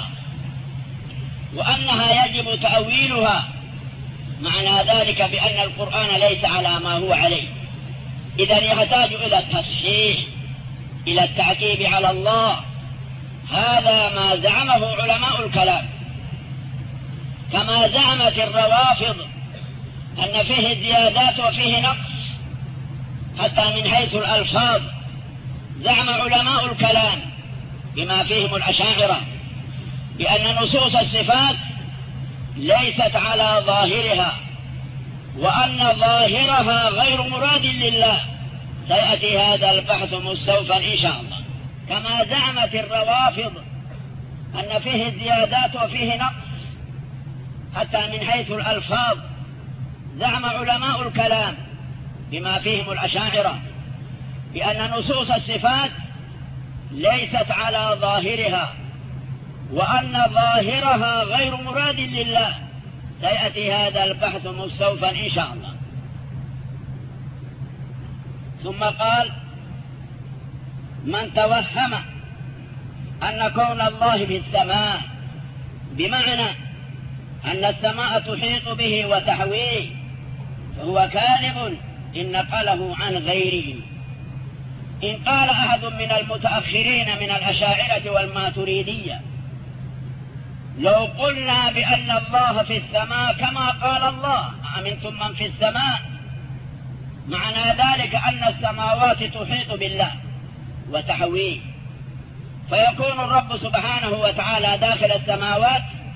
وأنها يجب تأويلها، معنى ذلك بأن القرآن ليس على ما هو عليه، إذن يحتاج إلى التصحيح، إلى التعقيب على الله. هذا ما زعمه علماء الكلام، كما زعمت الروافض أن فيه زيادات وفيه نقص حتى من حيث الألفاظ. زعم علماء الكلام بما فيهم الأشاعرة بأن نصوص الصفات ليست على ظاهرها، وأن ظاهرها غير مراد لله. سيأتي هذا البحث مستوفا إن شاء الله. كما زعمت الروافض أن فيه زيادات وفيه نقص حتى من حيث الألفاظ. زعم علماء الكلام بما فيهم الأشاعرة بأن نصوص الصفات ليست على ظاهرها، وأن ظاهرها غير مراد لله. سيأتي هذا البحث مستوفا إن شاء الله. ثم قال من توهم أن كون الله في السماء بمعنى أن السماء تحيط به وتحويه فهو كاذب إن نقله عن غيره. إن قال أحد من المتأخرين من الأشاعرة والماتريدية لو قلنا بأن الله في السماء كما قال الله أأمنتم من في السماء، معنى ذلك أن السماوات تحيط بالله وتحويه، فيكون الرب سبحانه وتعالى داخل السماوات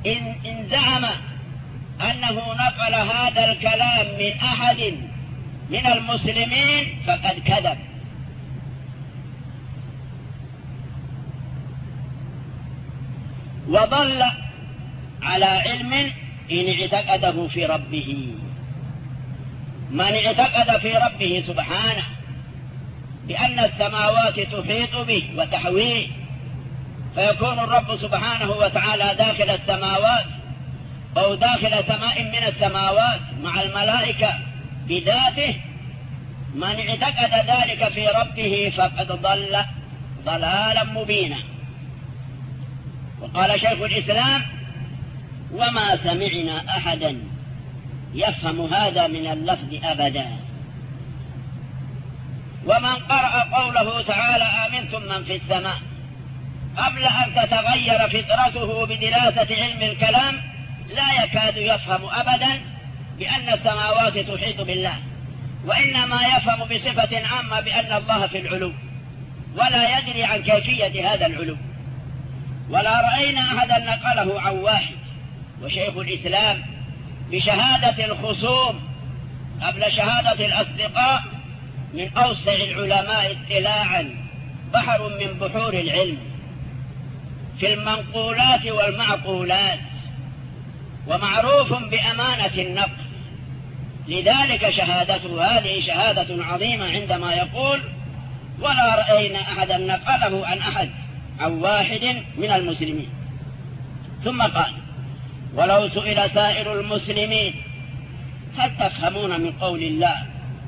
إن, إن زعم أنه نقل هذا الكلام من أحد من المسلمين فقد كذب. وضل على علم إن اعتقده في ربه. من اعتقد في ربه سبحانه بأن السماوات تحيط به وتحويه، فيكون الرب سبحانه وتعالى داخل السماوات أو داخل سماء من السماوات مع الملائكة بذاته، من اعتقد ذلك في ربه فقد ضل ضلالا مبينا. وقال شيخ الإسلام: وما سمعنا أحدا يفهم هذا من اللفظ أبدا. ومن قرأ قوله تعالى: آمنتم من في السماء، قبل أن تتغير فطرته بدراسة علم الكلام لا يكاد يفهم أبدا بأن السماوات تحيط بالله، وإنما يفهم بصفة عامة بأن الله في العلو، ولا يدري عن كيفية هذا العلو. ولا رأينا أحدا نقله عن واحد. وشيخ الإسلام بشهادة الخصوم قبل شهادة الأصدقاء من أوسع العلماء اطلاعا، بحر من بحور العلم في المنقولات والمعقولات، ومعروف بأمانة النقل. لذلك شهادته هذه شهادة عظيمة عندما يقول: ولا رأينا أحدا نقله عن أحد عن واحد من المسلمين. ثم قال: ولو سئل سائر المسلمين هل تفهمون من قول الله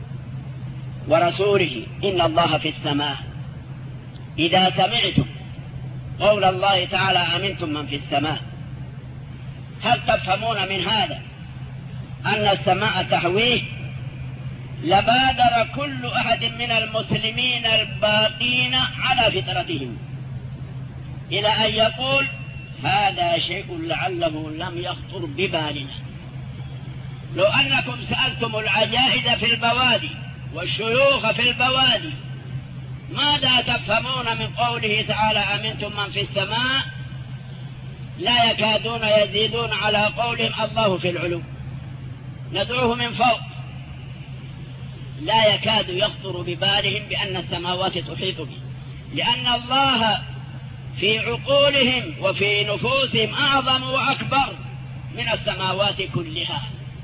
ورسوله إن الله في السماء، إذا سمعتم قول الله تعالى آمنتم من في السماء، هل تفهمون من هذا أن السماء تحويه؟ لبادر كل أحد من المسلمين الباقين على فطرتهم إلى أن يقول: هذا شيء لعله لم يخطر ببالنا. لو أنكم سألتم العجائز في البوادي والشيوخ في البوادي ماذا تفهمون من قوله تعالى آمنتم من في السماء، لا يكادون يزيدون على قولهم الله في العلو، ندعوه من فوق. لا يكاد يخطر ببالهم بأن السماوات تحيط به، لأن الله في عقولهم وفي نفوسهم أعظم وأكبر من السماوات كلها.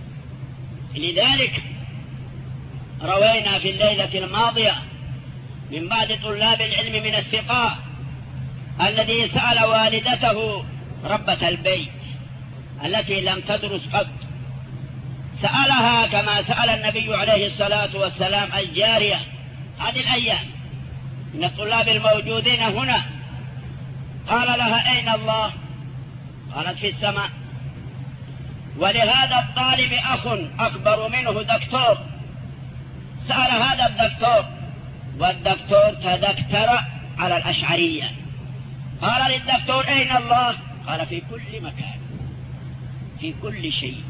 لذلك روينا في الليلة الماضية من بعض طلاب العلم من الثقاء الذي سأل والدته ربة البيت التي لم تدرس قط، سألها كما سأل النبي عليه الصلاة والسلام الجارية هذه الأيام من الطلاب الموجودين هنا، قال لها: أين الله؟ قالت: في السماء. ولهذا الطالب أخ أكبر منه دكتور، سأل هذا الدكتور، والدكتور تذكر على الأشعرية، قال للدكتور: أين الله؟ قال: في كل مكان، في كل شيء.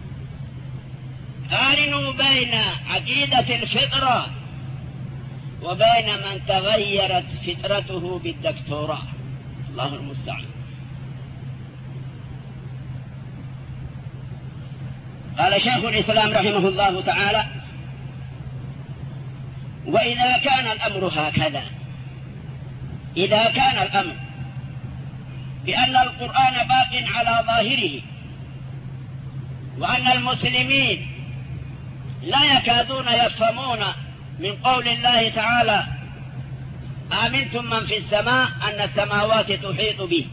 قارنوا بين عقيدة الفطرة وبين من تغيرت فطرته بالدكتوراه، الله المستعان. قال شيخ الإسلام رحمه الله تعالى: وإذا كان الأمر هكذا، إذا كان الأمر بأن القرآن باق على ظاهره، وأن المسلمين لا يكادون يفهمون من قول الله تعالى آمنتم من في السماء أن السماوات تحيط به،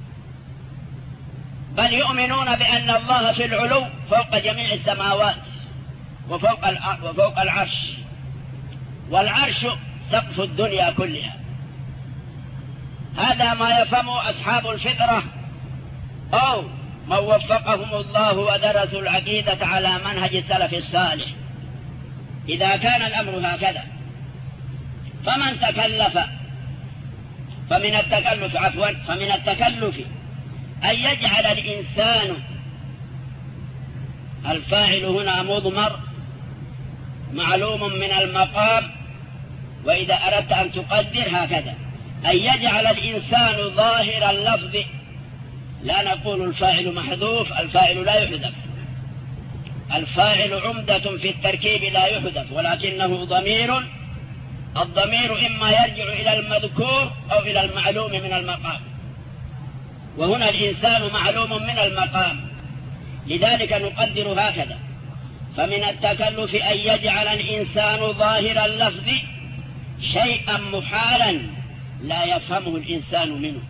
بل يؤمنون بأن الله في العلو فوق جميع السماوات وفوق وفوق العرش، والعرش سقف الدنيا كلها. هذا ما يفهمه أصحاب الفطرة أو من وفقهم الله ودرسوا العقيدة على منهج السلف الصالح. إذا كان الأمر هكذا فمن تكلف فمن التكلف عفوا فمن التكلف أن يجعل الإنسان، الفاعل هنا مضمر معلوم من المقام، وإذا أردت أن تقدر هكذا: أن يجعل الإنسان ظاهر اللفظ لا نقول الفاعل محذوف، الفاعل لا يحذف، الفاعل عمدة في التركيب لا يحذف، ولكنه ضمير، الضمير إما يرجع إلى المذكور أو إلى المعلوم من المقام، وهنا الإنسان معلوم من المقام، لذلك نقدر هكذا. فمن التكلف أن يجعل الإنسان ظاهر اللفظ شيئا محالا لا يفهمه الإنسان منه.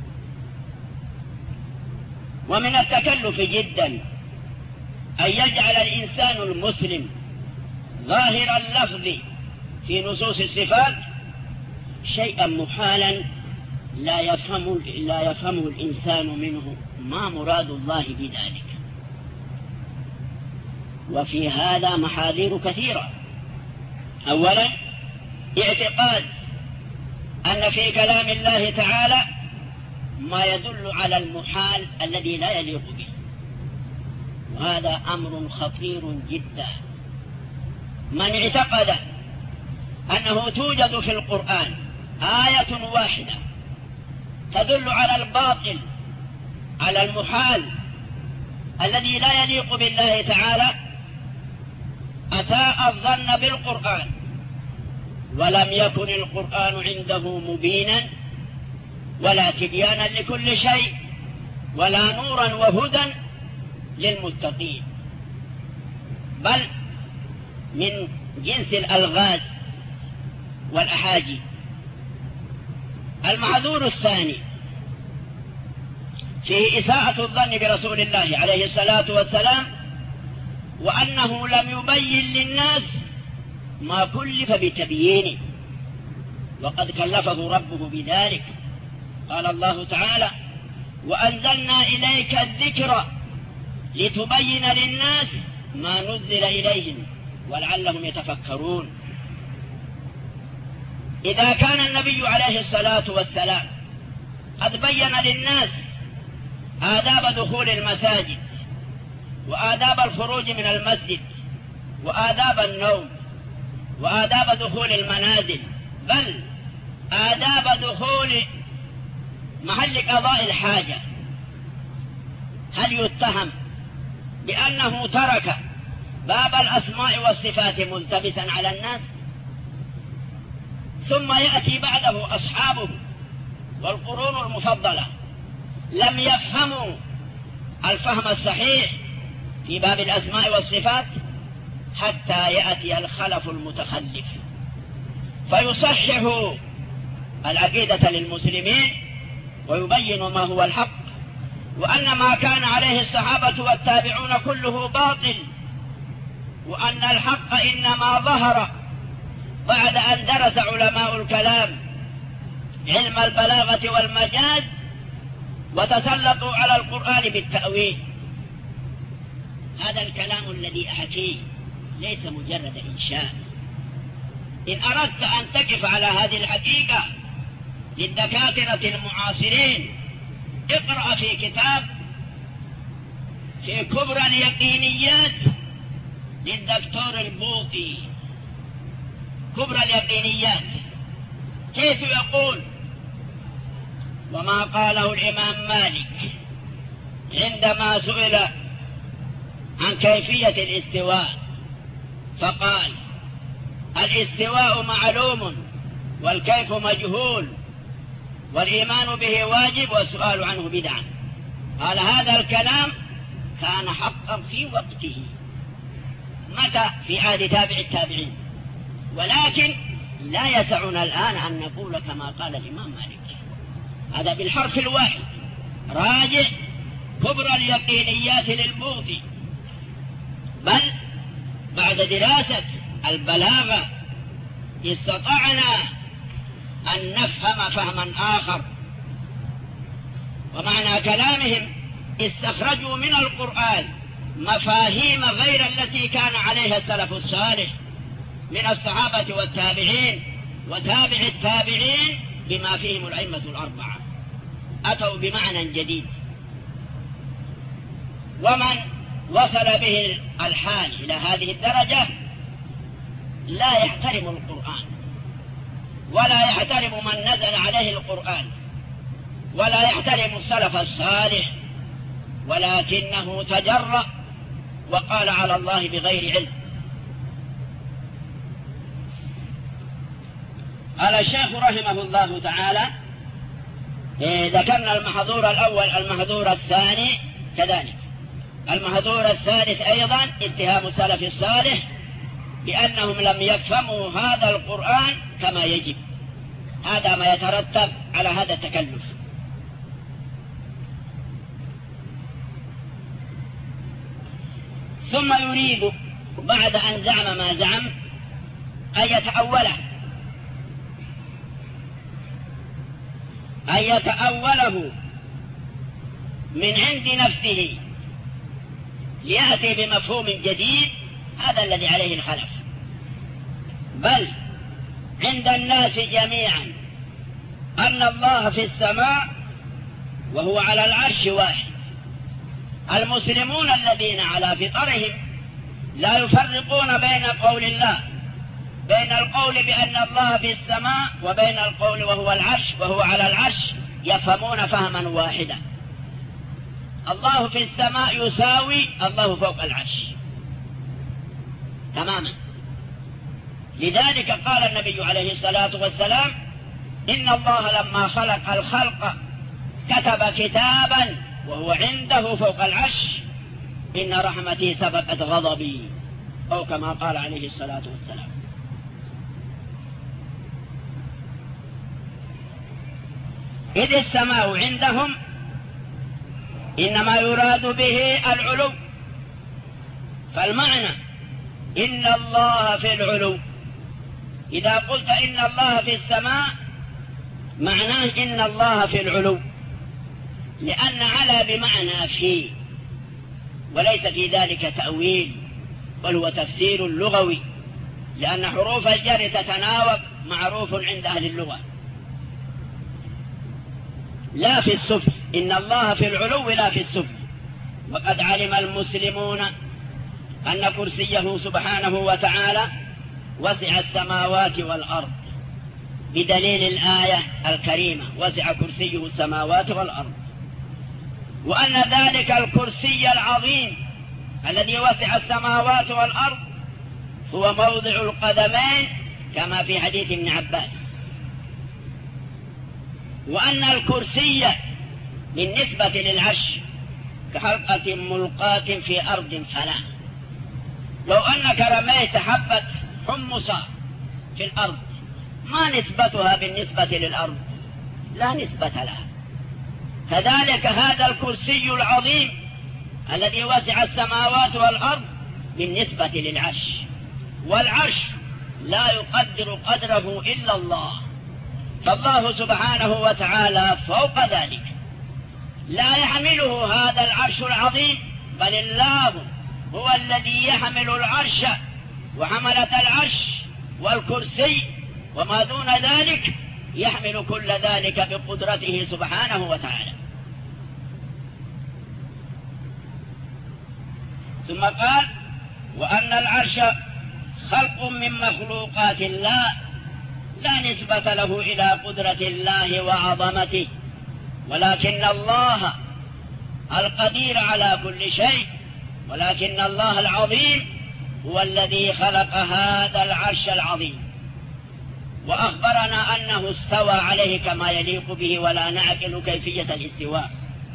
ومن التكلف جدا أن يجعل الإنسان المسلم ظاهر اللفظ في نصوص الصفات شيئا محالا لا يفهم لا يفهمه الإنسان منه ما مراد الله بذلك. وفي هذا محاذير كثيرة. أولا اعتقاد أن في كلام الله تعالى ما يدل على المحال الذي لا يليق به، وهذا أمر خطير جدا. من اعتقد أنه توجد في القرآن آية واحدة تدل على الباطل، على المحال الذي لا يليق بالله تعالى، أساء الظن بالقرآن، ولم يكن القرآن عنده مبينا ولا تبيانا لكل شيء ولا نورا وهدى للمتقين، بل من جنس الألغاز والأحاجي. المعذور الثاني في إساءة الظن برسول الله عليه الصلاة والسلام، وأنه لم يبين للناس ما كلف بتبيينه، وقد كلفه ربه بذلك. قال الله تعالى: وأنزلنا إليك الذكر لتبين للناس ما نزل إليهم ولعلهم يتفكرون. إذا كان النبي عليه الصلاة والسلام قد بين للناس آداب دخول المساجد، وآداب الخروج من المسجد، وآداب النوم، وآداب دخول المنازل، بل آداب دخول محل قضاء الحاجة، هل يتهم بأنه ترك باب الأسماء والصفات ملتبسا على الناس؟ ثم يأتي بعده أصحابه والقرون المفضلة لم يفهموا الفهم الصحيح في باب الأسماء والصفات، حتى يأتي الخلف المتخلف فيصحح العقيدة للمسلمين ويبين ما هو الحق، وأن ما كان عليه الصحابة والتابعون كله باطل، وأن الحق إنما ظهر بعد أن درس علماء الكلام علم البلاغة والمجاز وتسلطوا على القرآن بالتأويل. هذا الكلام الذي أحكيه ليس مجرد إنشاء. إن أردت أن تقف على هذه الحقيقة للدكاترة المعاصرين، اقرأ في كتاب في كبرى اليقينيات للدكتور البوطي، كبرى اليقينيات، كيف يقول: وما قاله الإمام مالك عندما سئل عن كيفية الاستواء، فقال: الاستواء معلوم والكيف مجهول والإيمان به واجب والسؤال عنه بدعة. قال هذا الكلام كان حقا في وقته، متى؟ في عهد تابع التابعين، ولكن لا يسعنا الآن أن نقول كما قال الإمام مالك. هذا بالحرف الواحد. راجع كبرى اليقينيات للبوطي. بل بعد دراسة البلاغة استطعنا أن نفهم فهما آخر، ومعنى كلامهم استخرجوا من القرآن مفاهيم غير التي كان عليها السلف الصالح من الصحابة والتابعين وتابع التابعين بما فيهم الأئمة الأربعة، أتوا بمعنى جديد. ومن وصل به الحال إلى هذه الدرجة لا يحترم القرآن ولا يحترم من نزل عليه القرآن ولا يحترم السلف الصالح ولكنه تجرأ وقال على الله بغير علم. قال الشيخ رحمه الله تعالى: ذكرنا المحظور الأول. المحظور الثاني كذلك. المحظور الثالث أيضا اتهام السلف الصالح بأنهم لم يفهموا هذا القرآن كما يجب. هذا ما يترتب على هذا التكلف. ثم يريد بعد أن زعم ما زعم أن يتأوله أن يتأوله من عند نفسه ليأتي بمفهوم جديد. هذا الذي عليه الخلف. بل عند الناس جميعا أن الله في السماء وهو على العرش واحد. المسلمون الذين على فطرهم لا يفرقون بين قول الله بين القول بأن الله في السماء وبين القول وهو العرش وهو على العرش، يفهمون فهما واحدا. الله في السماء يساوي الله فوق العرش تماما. لذلك قال النبي عليه الصلاة والسلام: إن الله لما خلق الخلق كتب كتابا وهو عنده فوق العرش: إن رحمتي سبقت غضبي، أو كما قال عليه الصلاة والسلام. إذ السماء عندهم إنما يراد به العلو، فالمعنى إن الله في العلو. إذا قلت إن الله في السماء معناه إن الله في العلو، لأن على بمعنى في، وليس في ذلك تأويل، بل هو تفسير لغوي، لأن حروف الجر تتناوب معروف عند أهل اللغة. لا في السفل، إن الله في العلو لا في السفل. وقد علم المسلمون أن كرسيه سبحانه وتعالى وسع السماوات والأرض، بدليل الآية الكريمة: وسع كرسيه السماوات والأرض. وأن ذلك الكرسي العظيم الذي وسع السماوات والأرض هو موضع القدمين كما في حديث ابن عباس. وأن الكرسي بالنسبة للعرش كحلقة ملقاة في أرض فلا. لو أنك رميت حبة حمصة في الأرض، ما نسبتها بالنسبة للأرض؟ لا نسبة لها. كذلك هذا الكرسي العظيم الذي وسع السماوات والأرض بالنسبة للعرش، والعرش لا يقدر قدره إلا الله، فالله سبحانه وتعالى فوق ذلك، لا يحمله هذا العرش العظيم، بل الله هو الذي يحمل العرش وحملة العرش والكرسي وما دون ذلك، يحمل كل ذلك بقدرته سبحانه وتعالى. ثم قال: وأن العرش خلق من مخلوقات الله لا نسبة له إلى قدرة الله وعظمته، ولكن الله القدير على كل شيء، ولكن الله العظيم هو الذي خلق هذا العرش العظيم، وأخبرنا أنه استوى عليه كما يليق به، ولا نعقل كيفية الاستواء.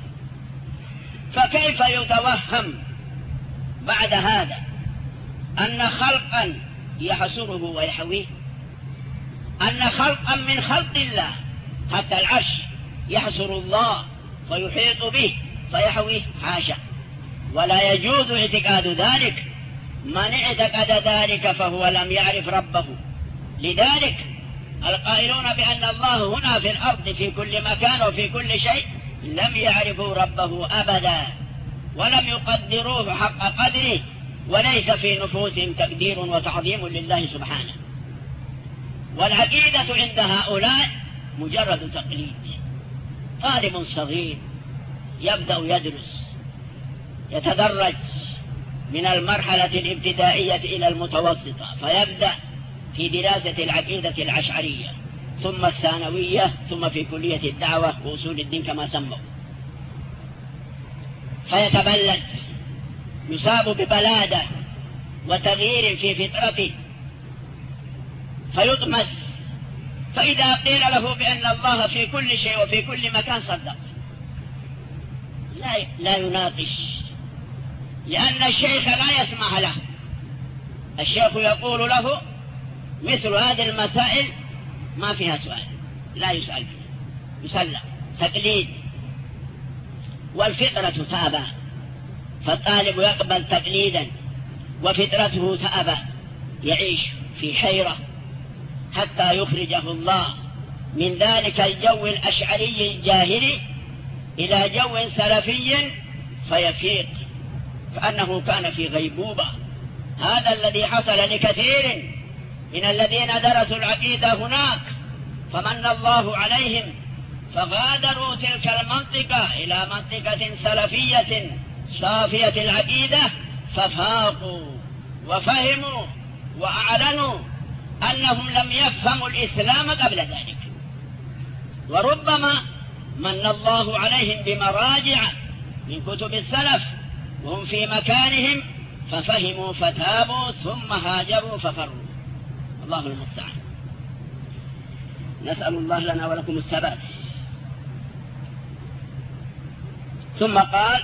فكيف يتوهم بعد هذا أن خلقا يحصره ويحويه، أن خلقا من خلق الله حتى العرش يحصر الله ويحيط به فيحويه؟ حاشا، ولا يجوز اعتقاد ذلك. من اعتقد ذلك فهو لم يعرف ربه. لذلك القائلون بأن الله هنا في الأرض في كل مكان وفي كل شيء لم يعرفوا ربه أبدا، ولم يقدروه حق قدره، وليس في نفوسهم تقدير وتعظيم لله سبحانه. والعقيدة عند هؤلاء مجرد تقليد. طالب صغير يبدأ يدرس، يتدرج من المرحلة الابتدائية إلى المتوسطة، فيبدأ في دراسة العقيدة الأشعرية، ثم الثانوية، ثم في كلية الدعوة وأصول الدين كما سموا. فيتبلد، يصاب ببلادة وتغيير في فطرته فيطمس، فإذا قيل له بأن الله في كل شيء وفي كل مكان صدق، لا لا يناقش، لأن الشيخ لا يسمع له. الشيخ يقول له مثل هذه المسائل ما فيها سؤال، لا يسأل فيها، يسلم، تقليد. والفطرة تأبى، فالطالب يقبل تقليدا وفطرته تأبى، يعيش في حيرة حتى يخرجه الله من ذلك الجو الأشعري الجاهلي إلى جو سلفي فيفيق كأنه كان في غيبوبة. هذا الذي حصل لكثير من الذين درسوا العقيدة هناك، فمن الله عليهم فغادروا تلك المنطقة إلى منطقة سلفية صافية العقيدة، ففاقوا وفهموا وأعلنوا أنهم لم يفهموا الإسلام قبل ذلك. وربما من الله عليهم بمراجع من كتب السلف وهم في مكانهم ففهموا فتابوا ثم هاجروا ففروا. الله المستعان. نسأل الله لنا ولكم الثبات. ثم قال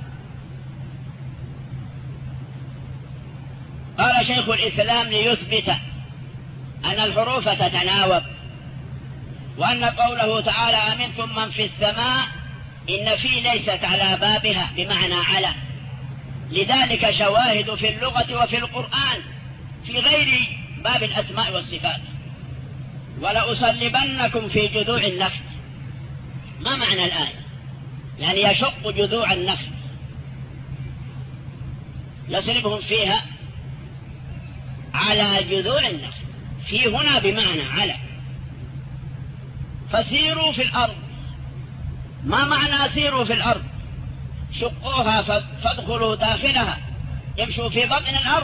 قال شيخ الإسلام ليثبت أن الحروف تتناوب، وأن قوله تعالى أمنتم من في السماء إن في ليست على بابها بمعنى على، لذلك شواهد في اللغة وفي القرآن في غير باب الأسماء والصفات. ولأصلبنكم في جذوع النخل، ما معنى الآية؟ يعني يشق جذوع النخل، يصلبهم فيها على جذوع النخل، في هنا بمعنى على. فسيروا في الأرض، ما معنى سيروا في الأرض؟ شقوها فادخلوا داخلها، يمشوا في بطن الأرض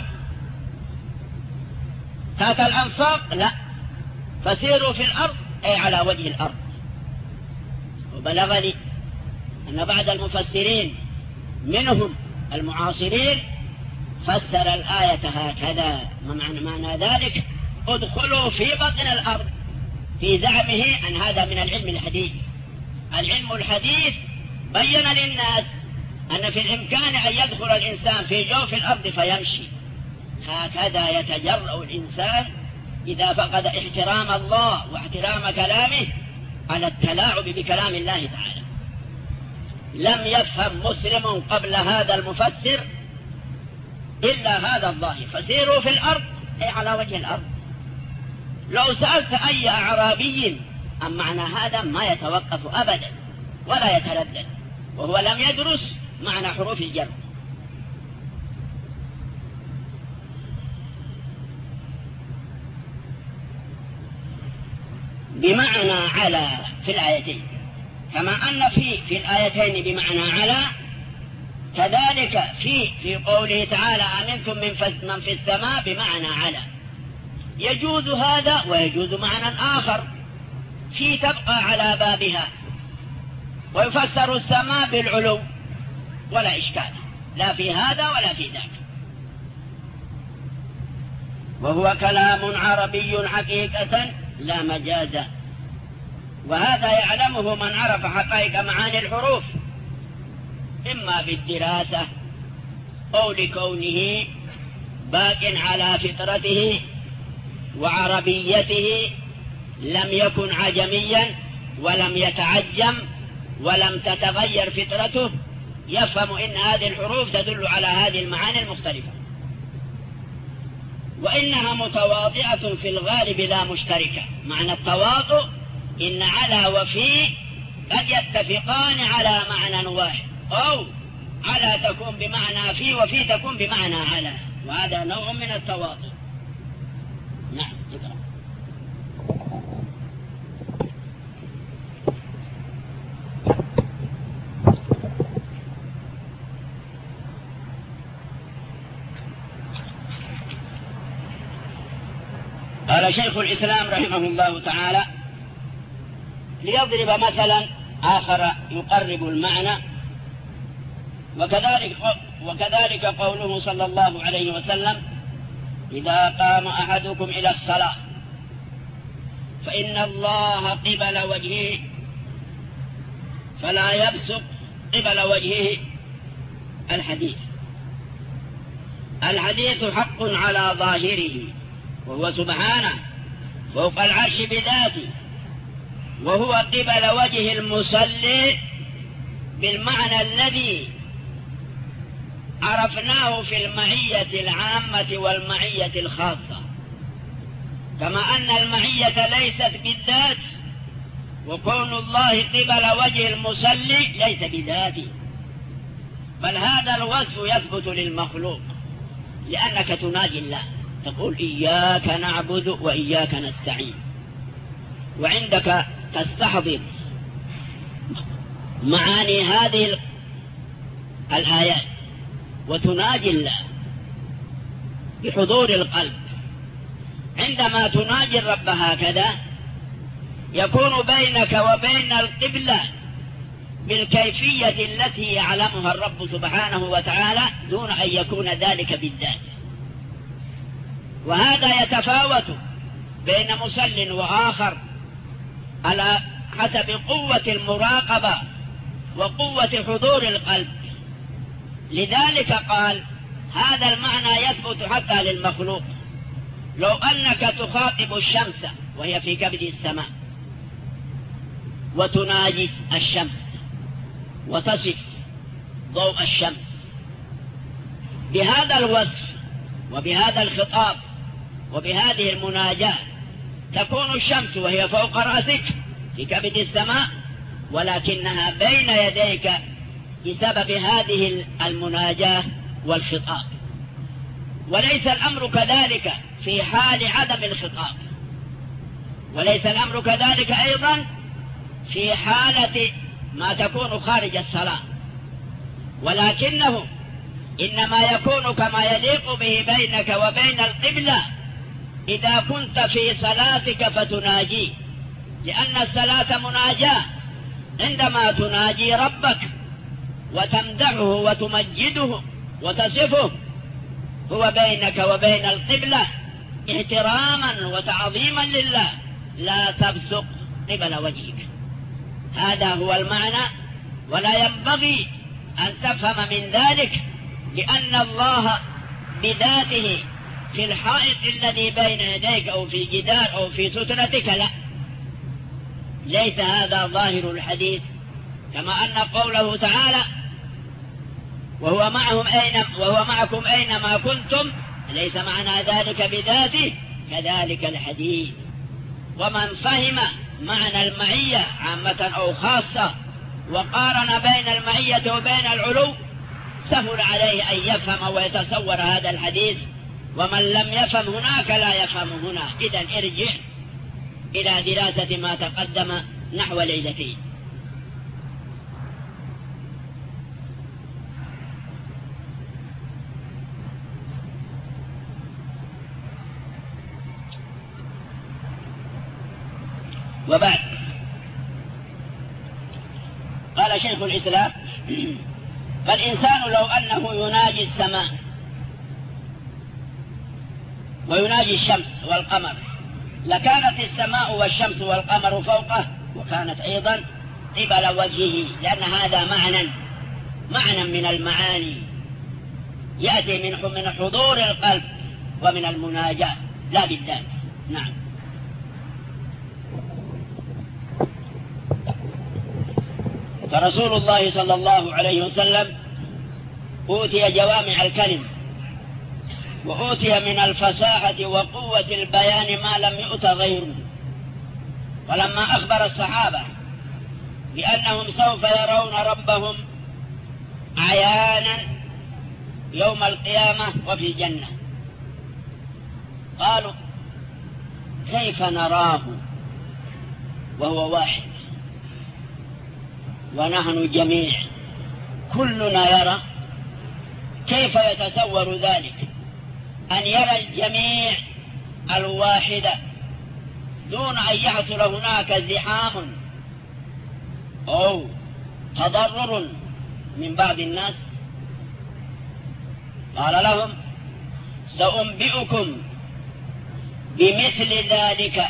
تحت الأنفاق؟ لا، فسيروا في الأرض أي على وجه الأرض. وبلغني أن بعض المفسرين منهم المعاصرين فسر الآية هكذا، ما معنى معنى ذلك؟ ادخلوا في بطن الأرض، في زعمه أن هذا من العلم الحديث. العلم الحديث بين للناس أن في الإمكان أن يدخل الإنسان في جوف الأرض فيمشي. هكذا يتجرأ الإنسان إذا فقد احترام الله واحترام كلامه على التلاعب بكلام الله تعالى. لم يفهم مسلم قبل هذا المفسر إلا هذا الظاهر، فسيروا في الأرض أي على وجه الأرض. لو سألت أي أعرابي عن معنى هذا ما يتوقف أبدا ولا يتردد، وهو لم يدرس معنى حروف الجر. بمعنى على في الآيتين، كما أن في في الآيتين بمعنى على، كذلك في في قوله تعالى أمنتم من في السماء بمعنى على. يجوز هذا ويجوز معنى آخر، في تبقى على بابها، ويفسر السماء بالعلو ولا إشكال، لا في هذا ولا في ذاك. وهو كلام عربي حقيقة لا مجازا، وهذا يعلمه من عرف حقائق معاني الحروف، إما بالدراسة أو لكونه باق على فطرته وعربيته، لم يكن عجميا ولم يتعجم ولم تتغير فطرته، يفهم إن هذه الحروف تدل على هذه المعاني المختلفة، وإنها متواضعة في الغالب لا مشتركة. معنى التواضع إن على وفي قد يتفقان على معنى واحد، أو على تكون بمعنى في وفي تكون بمعنى على، وهذا نوع من التواضع. نعم اقرأ. قال شيخ الإسلام رحمه الله تعالى ليضرب مثلا آخر يقرب المعنى، وكذلك, وكذلك قوله صلى الله عليه وسلم: إذا قام أحدكم إلى الصلاة فإن الله قبل وجهه فلا يبصق قبل وجهه. الحديث الحديث حق على ظاهره، وهو سبحانه فوق العرش بذاته، وهو قبل وجه المصلي بالمعنى الذي عرفناه في المعية العامة والمعية الخاصة، كما أن المعية ليست بالذات، وكون الله قبل وجه المصلي ليس بذاته، بل هذا الوصف يثبت للمخلوق، لأنك تناجي الله تقول: إياك نعبد وإياك نستعين، وعندك تستحضر معاني هذه الآيات وتناجي الله بحضور القلب. عندما تناجي الرب هكذا يكون بينك وبين القبلة بالكيفية التي يعلمها الرب سبحانه وتعالى دون أن يكون ذلك بالذات. وهذا يتفاوت بين مصل وآخر على حسب قوة المراقبة وقوة حضور القلب. لذلك قال: هذا المعنى يثبت حتى للمخلوق. لو أنك تخاطب الشمس وهي في كبد السماء وتناجي الشمس وتصف ضوء الشمس بهذا الوصف وبهذا الخطاب وبهذه المناجاة، تكون الشمس وهي فوق رأسك في كبد السماء، ولكنها بين يديك بسبب هذه المناجاة والخطاب. وليس الأمر كذلك في حال عدم الخطاب، وليس الأمر كذلك أيضا في حالة ما تكون خارج الصلاة، ولكنه إنما يكون كما يليق به بينك وبين القبلة إذا كنت في صلاتك فتناجي، لأن الصلاة مناجاة. عندما تناجي ربك وتمدحه وتمجده وتصفه هو بينك وبين القبلة احتراما وتعظيما لله، لا تبصق قبل وجهك. هذا هو المعنى، ولا ينبغي أن تفهم من ذلك لأن الله بذاته في الحائط الذي بين يديك أو في جدار أو في سترتك، لا، ليس هذا ظاهر الحديث. كما أن قوله تعالى: وهو معهم أين وهو معكم أينما كنتم، ليس معنى ذلك بذاته، كذلك الحديث. ومن فهم معنى المعية عامة أو خاصة وقارن بين المعية وبين العلو سهل عليه أن يفهم ويتصور هذا الحديث، ومن لم يفهم هناك لا يفهم هنا. إذن ارجع إلى دراسة ما تقدم نحو ليلتين. وبعد، قال شيخ الإسلام: فالإنسان لو أنه يناجي السماء ويناجي الشمس والقمر لكانت السماء والشمس والقمر فوقه، وكانت أيضا قبل وجهه، لأن هذا معنى معنى من المعاني يأتي من حضور القلب ومن المناجاة لا بالذات. نعم. فرسول الله صلى الله عليه وسلم أوتي جوامع الكلم، وأوتي من الفصاحة وقوة البيان ما لم يؤت غيره. ولما أخبر الصحابة بأنهم سوف يرون ربهم عيانا يوم القيامة وفي الجنة، قالوا: كيف نراه وهو واحد ونحن جميع كلنا يرى؟ كيف يتصور ذلك أن يرى الجميع الواحدة دون أن يحصل هناك ازدحام أو تضرر من بعض الناس؟ قال لهم سأنبئكم بمثل ذلك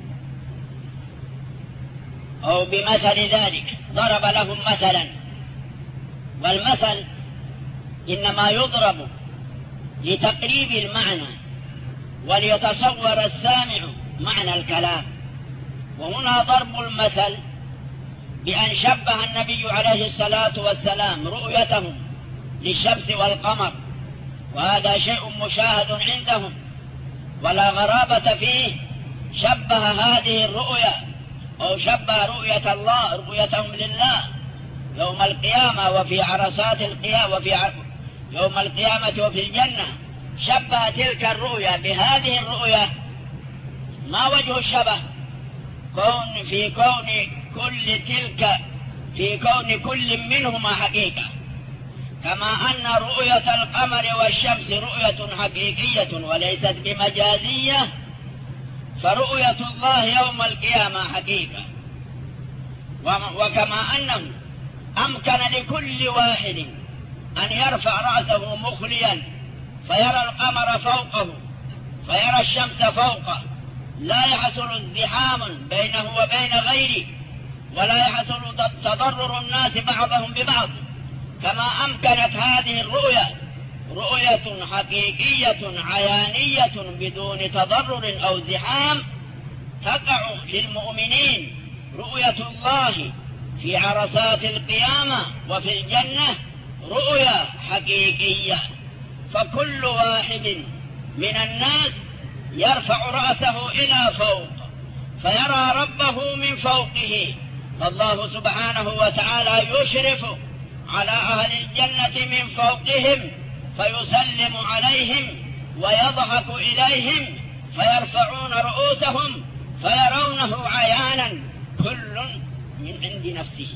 أو بمثل ذلك. ضرب لهم مثلا، والمثل إنما يضرب لتقريب المعنى وليتصور السامع معنى الكلام. وهنا ضرب المثل بأن شبه النبي عليه الصلاة والسلام رؤيتهم للشمس والقمر، وهذا شيء مشاهد عندهم ولا غرابة فيه. شبه هذه الرؤيا أو شبه رؤية الله رؤيتهم لله يوم القيامة وفي عرصات القيامة وفي ع... يوم القيامة وفي الجنة. شبه تلك الرؤيا بهذه الرؤيا. ما وجه الشبه؟ كون في كون كل تلك في كون كل منهما حقيقة، كما أن رؤية القمر والشمس رؤية حقيقية وليست بمجازية، فرؤية الله يوم القيامة حقيقة. وكما أنه أمكن لكل واحد أن يرفع رأسه مخليا فيرى القمر فوقه فيرى الشمس فوقه، لا يحصل ازدحام بينه وبين غيره، ولا يحصل تضرر الناس بعضهم ببعض. كما أمكنت هذه الرؤية رؤية حقيقية عيانية بدون تضرر أو ازدحام تقع للمؤمنين رؤية الله في عرصات القيامة وفي الجنة رؤية حقيقية. فكل واحد من الناس يرفع رأسه إلى فوق فيرى ربه من فوقه، فالله سبحانه وتعالى يشرف على أهل الجنة من فوقهم فيسلم عليهم ويضحك إليهم فيرفعون رؤوسهم فيرونه عيانا كل من عند نفسه.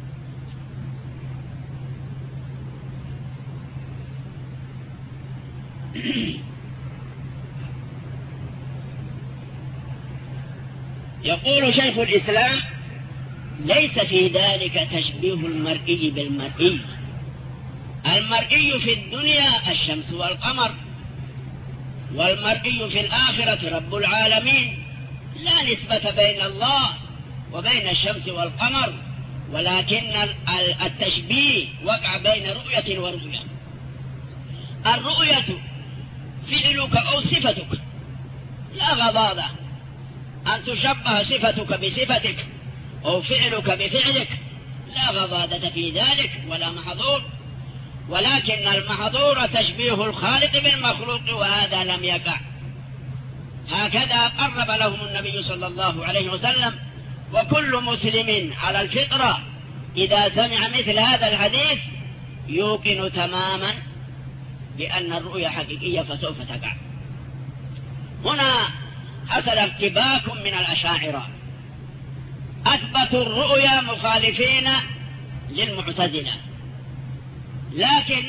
يقول شيخ الإسلام: ليس في ذلك تشبيه المرئي بالمرئي. المرئي في الدنيا الشمس والقمر، والمرئي في الآخرة رب العالمين. لا نسبة بين الله وبين الشمس والقمر، ولكن التشبيه وقع بين رؤية ورؤية. الرؤية فعلك أو صفتك، لا غضاضة أن تشبه صفتك بصفتك أو فعلك بفعلك، لا غضاضة في ذلك ولا محظور. ولكن المحظور تشبيه الخالق بالمخلوق، وهذا لم يقع. هكذا قرب لهم النبي صلى الله عليه وسلم. وكل مسلم على الفطرة إذا سمع مثل هذا الحديث يوقن تماما بأن الرؤيا حقيقية فسوف تقع. هنا حصل ارتباك من الأشاعرة، أثبتوا الرؤيا مخالفين للمعتزلة، لكن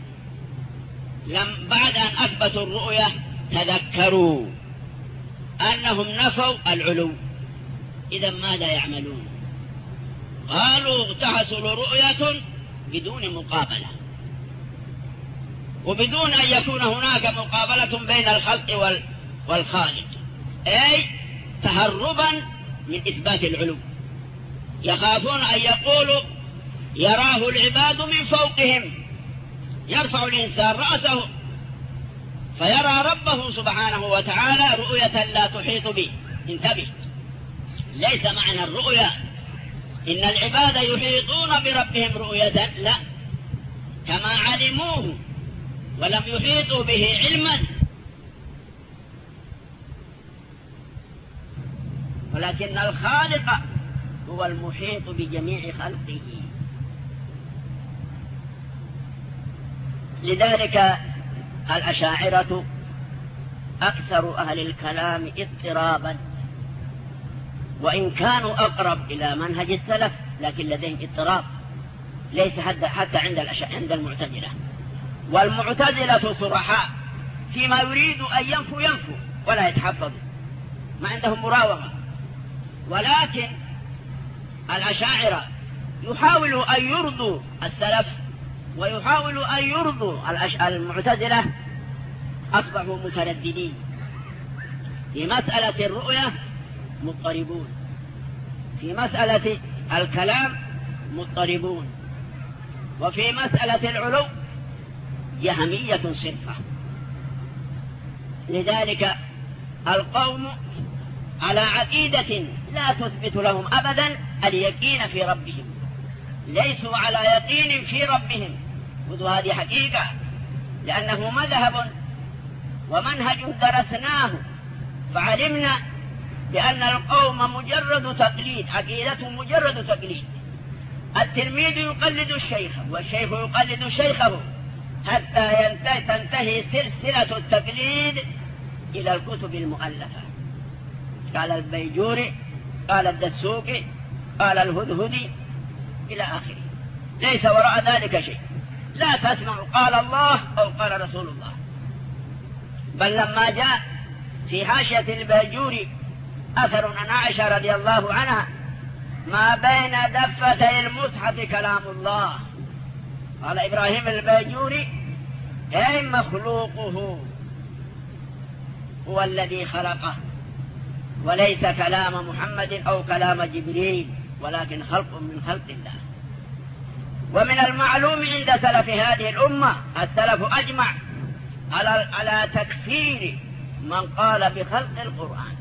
لم بعد أن أثبتوا الرؤيا تذكروا أنهم نفوا العلو. إذا ماذا يعملون؟ قالوا تحصل رؤية بدون مقابلة، وبدون أن يكون هناك مقابلة بين الخلق والخالق، أي تهربا من إثبات العلو. يخافون أن يقولوا يراه العباد من فوقهم، يرفع الإنسان رأسه فيرى ربه سبحانه وتعالى رؤية لا تحيط به. انتبه، ليس معنى الرؤيا إن العباد يحيطون بربهم رؤية، لا، كما علموه ولم يحيطوا به علما، ولكن الخالق هو المحيط بجميع خلقه. لذلك الأشاعرة أكثر أهل الكلام اضطرابا، وإن كانوا أقرب إلى منهج السلف لكن لديهم اضطراب، ليس حتى عند عند المعتزلة. والمعتزلة صرحاء فيما يريد أن ينفوا ينفوا ولا يتحفظوا، ما عندهم مراوغة. ولكن الأشاعرة يحاولوا أن يرضوا السلف ويحاولوا أن يرضوا المعتزلة أصبحوا مترددين في مسألة الرؤية، مضطربون في مسألة الكلام، مضطربون، وفي مسألة العلو جهمية صرفة. لذلك القوم على عقيدة لا تثبت لهم أبدا اليقين في ربهم، ليسوا على يقين في ربهم، وهذه حقيقة، لأنه مذهب ومنهج درسناه فعلمنا بأن القوم مجرد تقليد، عقيدته مجرد تقليد. التلميذ يقلد الشيخ والشيخ يقلد شيخه حتى ينتهي تنتهي سلسلة التقليد إلى الكتب المؤلفة. قال البيجوري، قال الدسوقي، قال الهدهدي إلى آخره، ليس وراء ذلك شيء. لا تسمع قال الله أو قال رسول الله. بل لما جاء في حاشية البيجوري أثر عن عائشة رضي الله عنها ما بين دفتي المصحف كلام الله، قال إبراهيم البيجوري أي مخلوقه هو الذي خلقه، وليس كلام محمد أو كلام جبريل، ولكن خلق من خلق الله. ومن المعلوم عند سلف هذه الأمة، السلف أجمع على على تكفير من قال بخلق القرآن،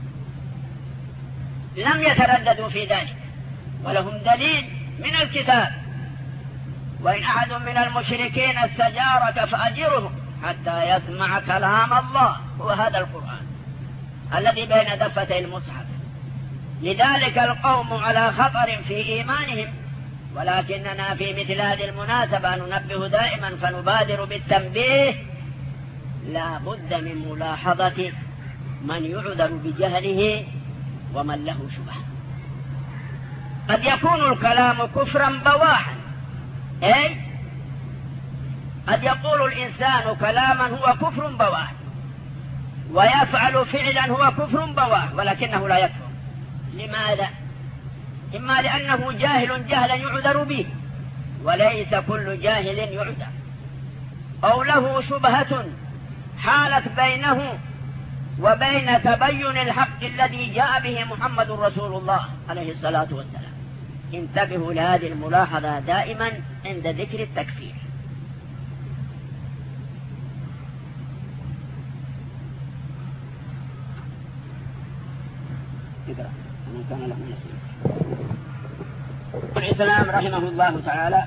لم يترددوا في ذلك، ولهم دليل من الكتاب: وإن أحد من المشركين استجارك فأجره حتى يسمع كلام الله، هو هذا القرآن الذي بين دفتي المصحف. لذلك القوم على خطر في إيمانهم، ولكننا في مثل هذه المناسبة ننبه دائما فنبادر بالتنبيه: لا بد من ملاحظة من يعذر بجهله ومن له شبهة. قد يكون الكلام كفرا بواحا، أي قد يقول الإنسان كلاما هو كفر بواه، ويفعل فعلا هو كفر بواه، ولكنه لا يكفر. لماذا؟ إما لأنه جاهل جهلا يعذر به، وليس كل جاهل يعذر، أو له شبهة حالت بينه وبين تبين الحق الذي جاء به محمد رسول الله عليه الصلاة والسلام. انتبهوا لهذه الملاحظة دائما عند ذكر التكفير. اقرأ من كان له نصيب. الإسلام رحمه الله تعالى: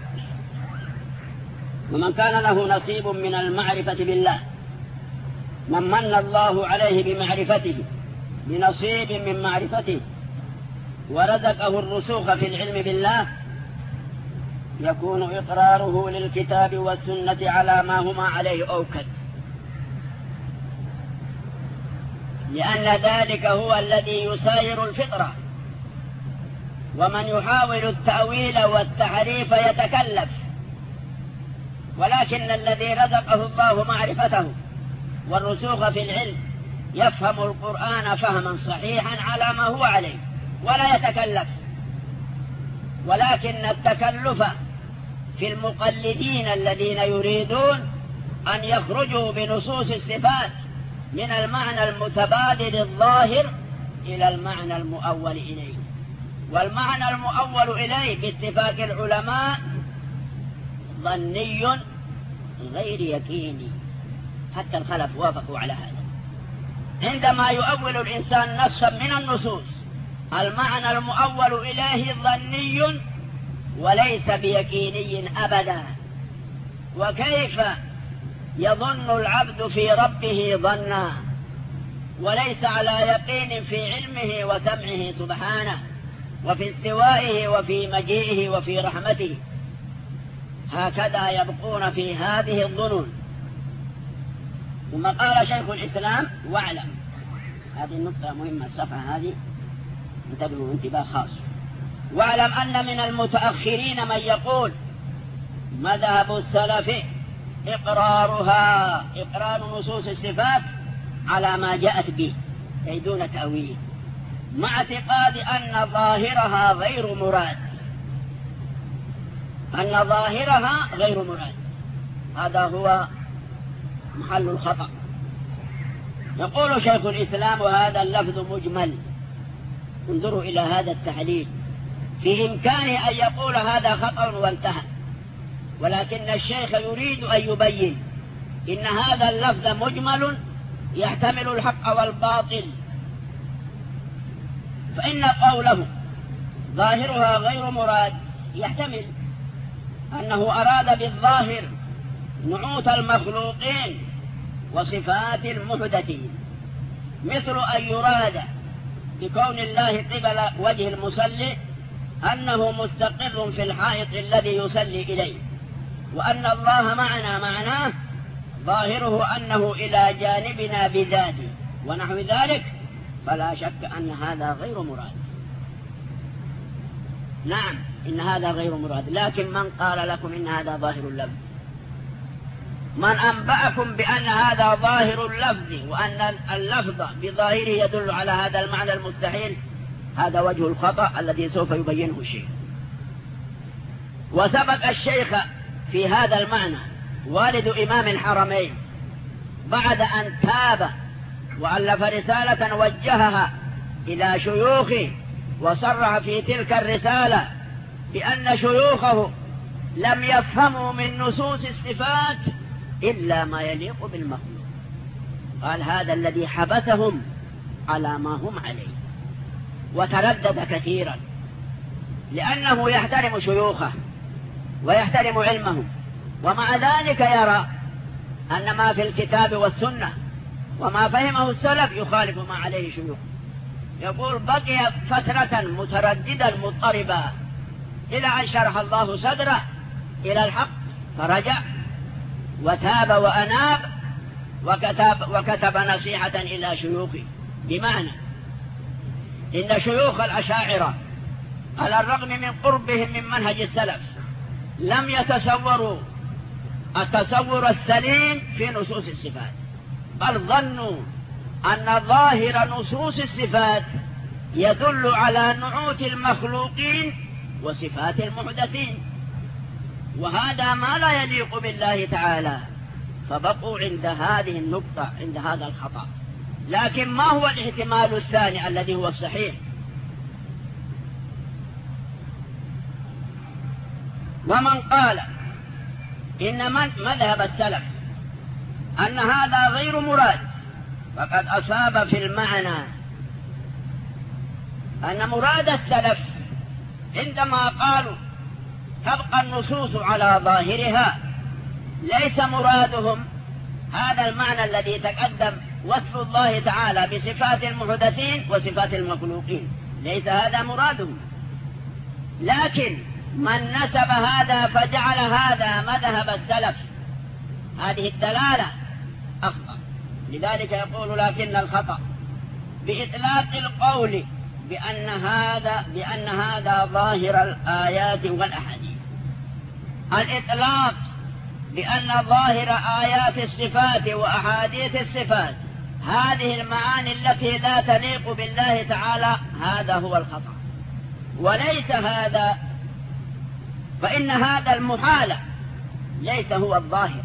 ومن كان له نصيب من المعرفة بالله، من من الله عليه بمعرفته بنصيب من معرفته ورزقه الرسوخ في العلم بالله، يكون إقراره للكتاب والسنة على ما هما عليه أوكد، لأن ذلك هو الذي يساير الفطرة. ومن يحاول التأويل والتحريف يتكلف، ولكن الذي رزقه الله معرفته والرسوخ في العلم يفهم القرآن فهما صحيحا على ما هو عليه ولا يتكلف. ولكن التكلف في المقلدين الذين يريدون أن يخرجوا بنصوص الصفات من المعنى المتبادل الظاهر إلى المعنى المؤول إليه، والمعنى المؤول إليه باتفاق العلماء ظني غير يقيني، حتى الخلف وافقوا على هذا. عندما يؤول الإنسان نصا من النصوص المعنى المؤول إليه ظني وليس بيقيني أبدا. وكيف يظن العبد في ربه ظنا وليس على يقين في علمه وسمعه سبحانه، وفي استوائه وفي مجيئه وفي رحمته؟ هكذا يبقون في هذه الظنون. ثم قال شيخ الإسلام: واعلم، هذه النقطة مهمة، الصفحة هذه انتبهوا انتباه خاص: واعلم أن من المتأخرين من يقول مذهب السلف إقرارها، إقرار نصوص الصفات على ما جاءت به أي دون تأويل، مع اعتقاد أن ظاهرها غير مراد. أن ظاهرها غير مراد، هذا هو محل الخطأ. يقول شيخ الإسلام وهذا اللفظ مجمل، انظروا إلى هذا التحليل، في إمكانه أن يقول هذا خطأ وانتهى، ولكن الشيخ يريد أن يبين إن هذا اللفظ مجمل يحتمل الحق والباطل. فإن قوله ظاهرها غير مراد يحتمل أنه أراد بالظاهر نعوت المخلوقين وصفات المحدثين، مثل أن يراد بكون الله قبل وجه المصلي أنه مستقر في الحائط الذي يصلي إليه، وأن الله معنا معناه ظاهره أنه إلى جانبنا بذاته ونحو ذلك، فلا شك أن هذا غير مراد. نعم إن هذا غير مراد، لكن من قال لكم إن هذا ظاهر اللفظ؟ من أنبأكم بأن هذا ظاهر اللفظ وأن اللفظ بظاهره يدل على هذا المعنى المستحيل؟ هذا وجه الخطأ الذي سوف يبينه الشيخ. وسبق الشيخ في هذا المعنى والد إمام الحرمين بعد أن تاب وألف رسالة وجهها إلى شيوخه، وصرح في تلك الرسالة بأن شيوخه لم يفهموا من نصوص الصفات إلا ما يليق بالمخلوق. قال هذا الذي حبسهم على ما هم عليه، وتردد كثيرا لأنه يحترم شيوخه ويحترم علمهم، ومع ذلك يرى أن ما في الكتاب والسنة وما فهمه السلف يخالف ما عليه شيوخه. يقول بقي فترة مترددا مضطربا إلى أن شرح الله صدره إلى الحق، فرجع وتاب وأناب وكتب, وكتب نصيحة إلى شيوخه، بمعنى إن شيوخ الأشاعرة على الرغم من قربهم من منهج السلف لم يتصوروا التصور السليم في نصوص الصفات، بل ظنوا أن ظاهر نصوص الصفات يدل على نعوت المخلوقين وصفات المحدثين، وهذا ما لا يليق بالله تعالى، فبقوا عند هذه النقطة، عند هذا الخطأ. لكن ما هو الاحتمال الثاني الذي هو الصحيح؟ ومن قال إن من مذهب السلف أن هذا غير مراد فقد أصاب في المعنى، أن مراد السلف عندما قالوا تبقى النصوص على ظاهرها ليس مرادهم هذا المعنى الذي تقدم، وصف الله تعالى بصفات المحدثين وصفات المخلوقين، ليس هذا مرادهم. لكن من نسب هذا فجعل هذا مذهب السلف، هذه الدلالة أخطأ. لذلك يقول لكن الخطأ بإطلاق القول بأن هذا بأن هذا ظاهر الآيات والأحاديث. الإطلاق بأن ظاهر آيات الصفات وأحاديث الصفات هذه المعاني التي لا تليق بالله تعالى، هذا هو الخطأ، وليس هذا. فإن هذا المحال ليس هو الظاهر.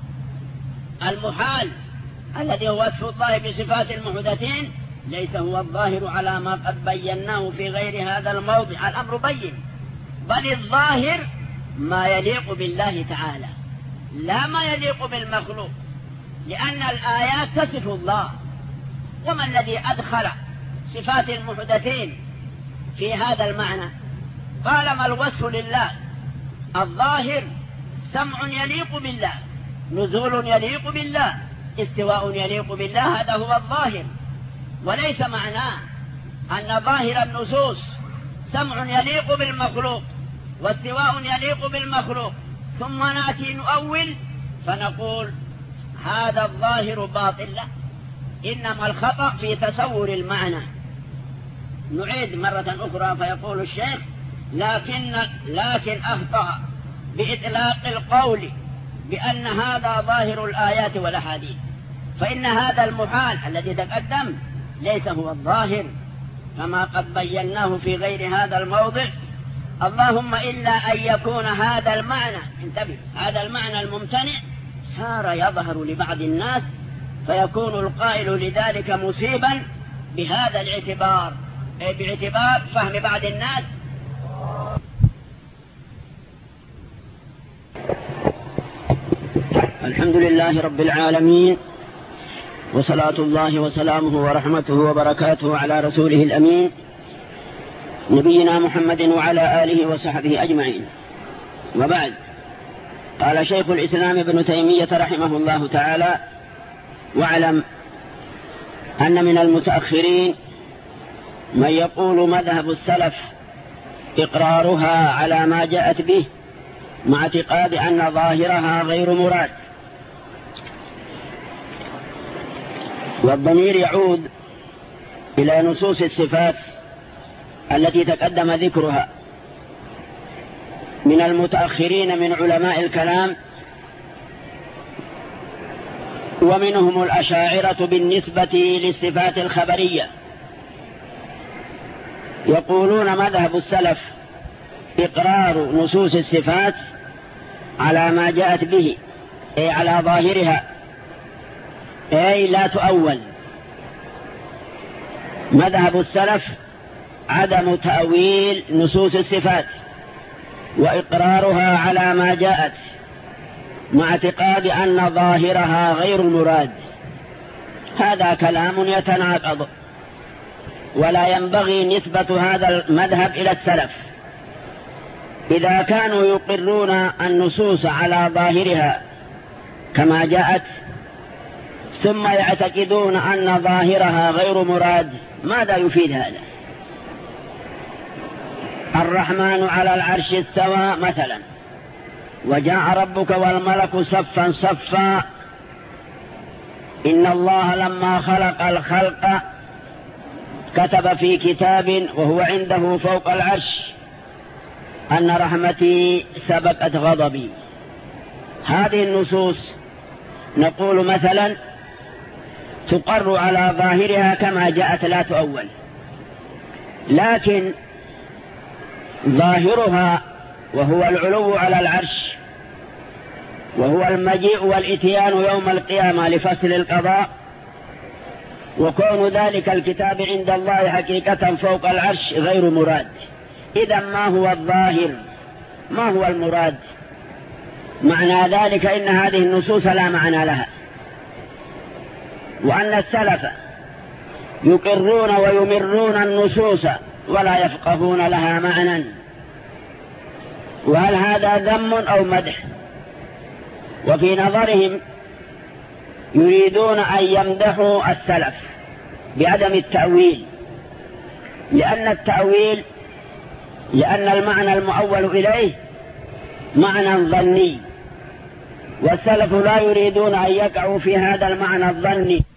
المحال الذي هو وصف الله بصفات المحدثين ليس هو الظاهر على ما قد بيناه في غير هذا الموضع. الأمر بين، بل الظاهر ما يليق بالله تعالى لا ما يليق بالمخلوق، لأن الآيات تصف الله. وما الذي أدخل صفات المحدثين في هذا المعنى؟ قال ما الوصف لله؟ الظاهر سمع يليق بالله، نزول يليق بالله، استواء يليق بالله، هذا هو الظاهر. وليس معناه أن ظاهر النصوص سمع يليق بالمخلوق واستواء يليق بالمخلوق ثم نأتي نؤول فنقول هذا الظاهر باطل. لا، إنما الخطأ في تصور المعنى. نعيد مرة أخرى فيقول الشيخ لكن, لكن أخطأ بإطلاق القول بأن هذا ظاهر الآيات والأحاديث، فإن هذا المحال الذي تقدم ليس هو الظاهر كما قد بيناه في غير هذا الموضع. اللهم إلا أن يكون هذا المعنى، انتبه، هذا المعنى الممتنع صار يظهر لبعض الناس فيكون القائل لذلك مصيبا بهذا الاعتبار، أي باعتبار فهم بعض الناس. الحمد لله رب العالمين، وصلاة الله وسلامه ورحمته وبركاته على رسوله الأمين نبينا محمد وعلى آله وصحبه أجمعين. وبعد، قال شيخ الإسلام ابن تيمية رحمه الله تعالى: واعلم أن من المتأخرين من يقول مذهب السلف إقرارها على ما جاءت به مع اعتقاد أن ظاهرها غير مراد. والضمير يعود إلى نصوص الصفات التي تقدم ذكرها. من المتأخرين من علماء الكلام ومنهم الأشاعرة بالنسبة للصفات الخبرية، يقولون مذهب السلف إقرار نصوص الصفات على ما جاءت به، أي على ظاهرها، أي لا تؤول. مذهب السلف عدم تأويل نصوص الصفات وإقرارها على ما جاءت مع اعتقاد أن ظاهرها غير المراد. هذا كلام يتناقض، ولا ينبغي نسبة هذا المذهب إلى السلف. إذا كانوا يقرون النصوص على ظاهرها كما جاءت ثم يعتقدون أن ظاهرها غير مراد، ماذا يفيد هذا؟ الرحمن على العرش استوى مثلا، وجاء ربك والملك صفا صفا، إن الله لما خلق الخلق كتب في كتاب وهو عنده فوق العرش أن رحمتي سبقت غضبي. هذه النصوص نقول مثلا تقر على ظاهرها كما جاءت لا تؤول، لكن ظاهرها وهو العلو على العرش وهو المجيء والإتيان يوم القيامة لفصل القضاء، وكون ذلك الكتاب عند الله حقيقة فوق العرش غير مراد. إذا ما هو الظاهر؟ ما هو المراد؟ معنى ذلك إن هذه النصوص لا معنى لها، وأن السلف يقرون ويمرون النصوص ولا يفقهون لها معنى. وهل هذا ذم أو مدح؟ وفي نظرهم يريدون أن يمدحوا السلف بعدم التأويل، لأن التأويل لأن المعنى المؤول إليه معنى ظني، والسلف لا يريدون أن يقعوا في هذا المعنى الظني.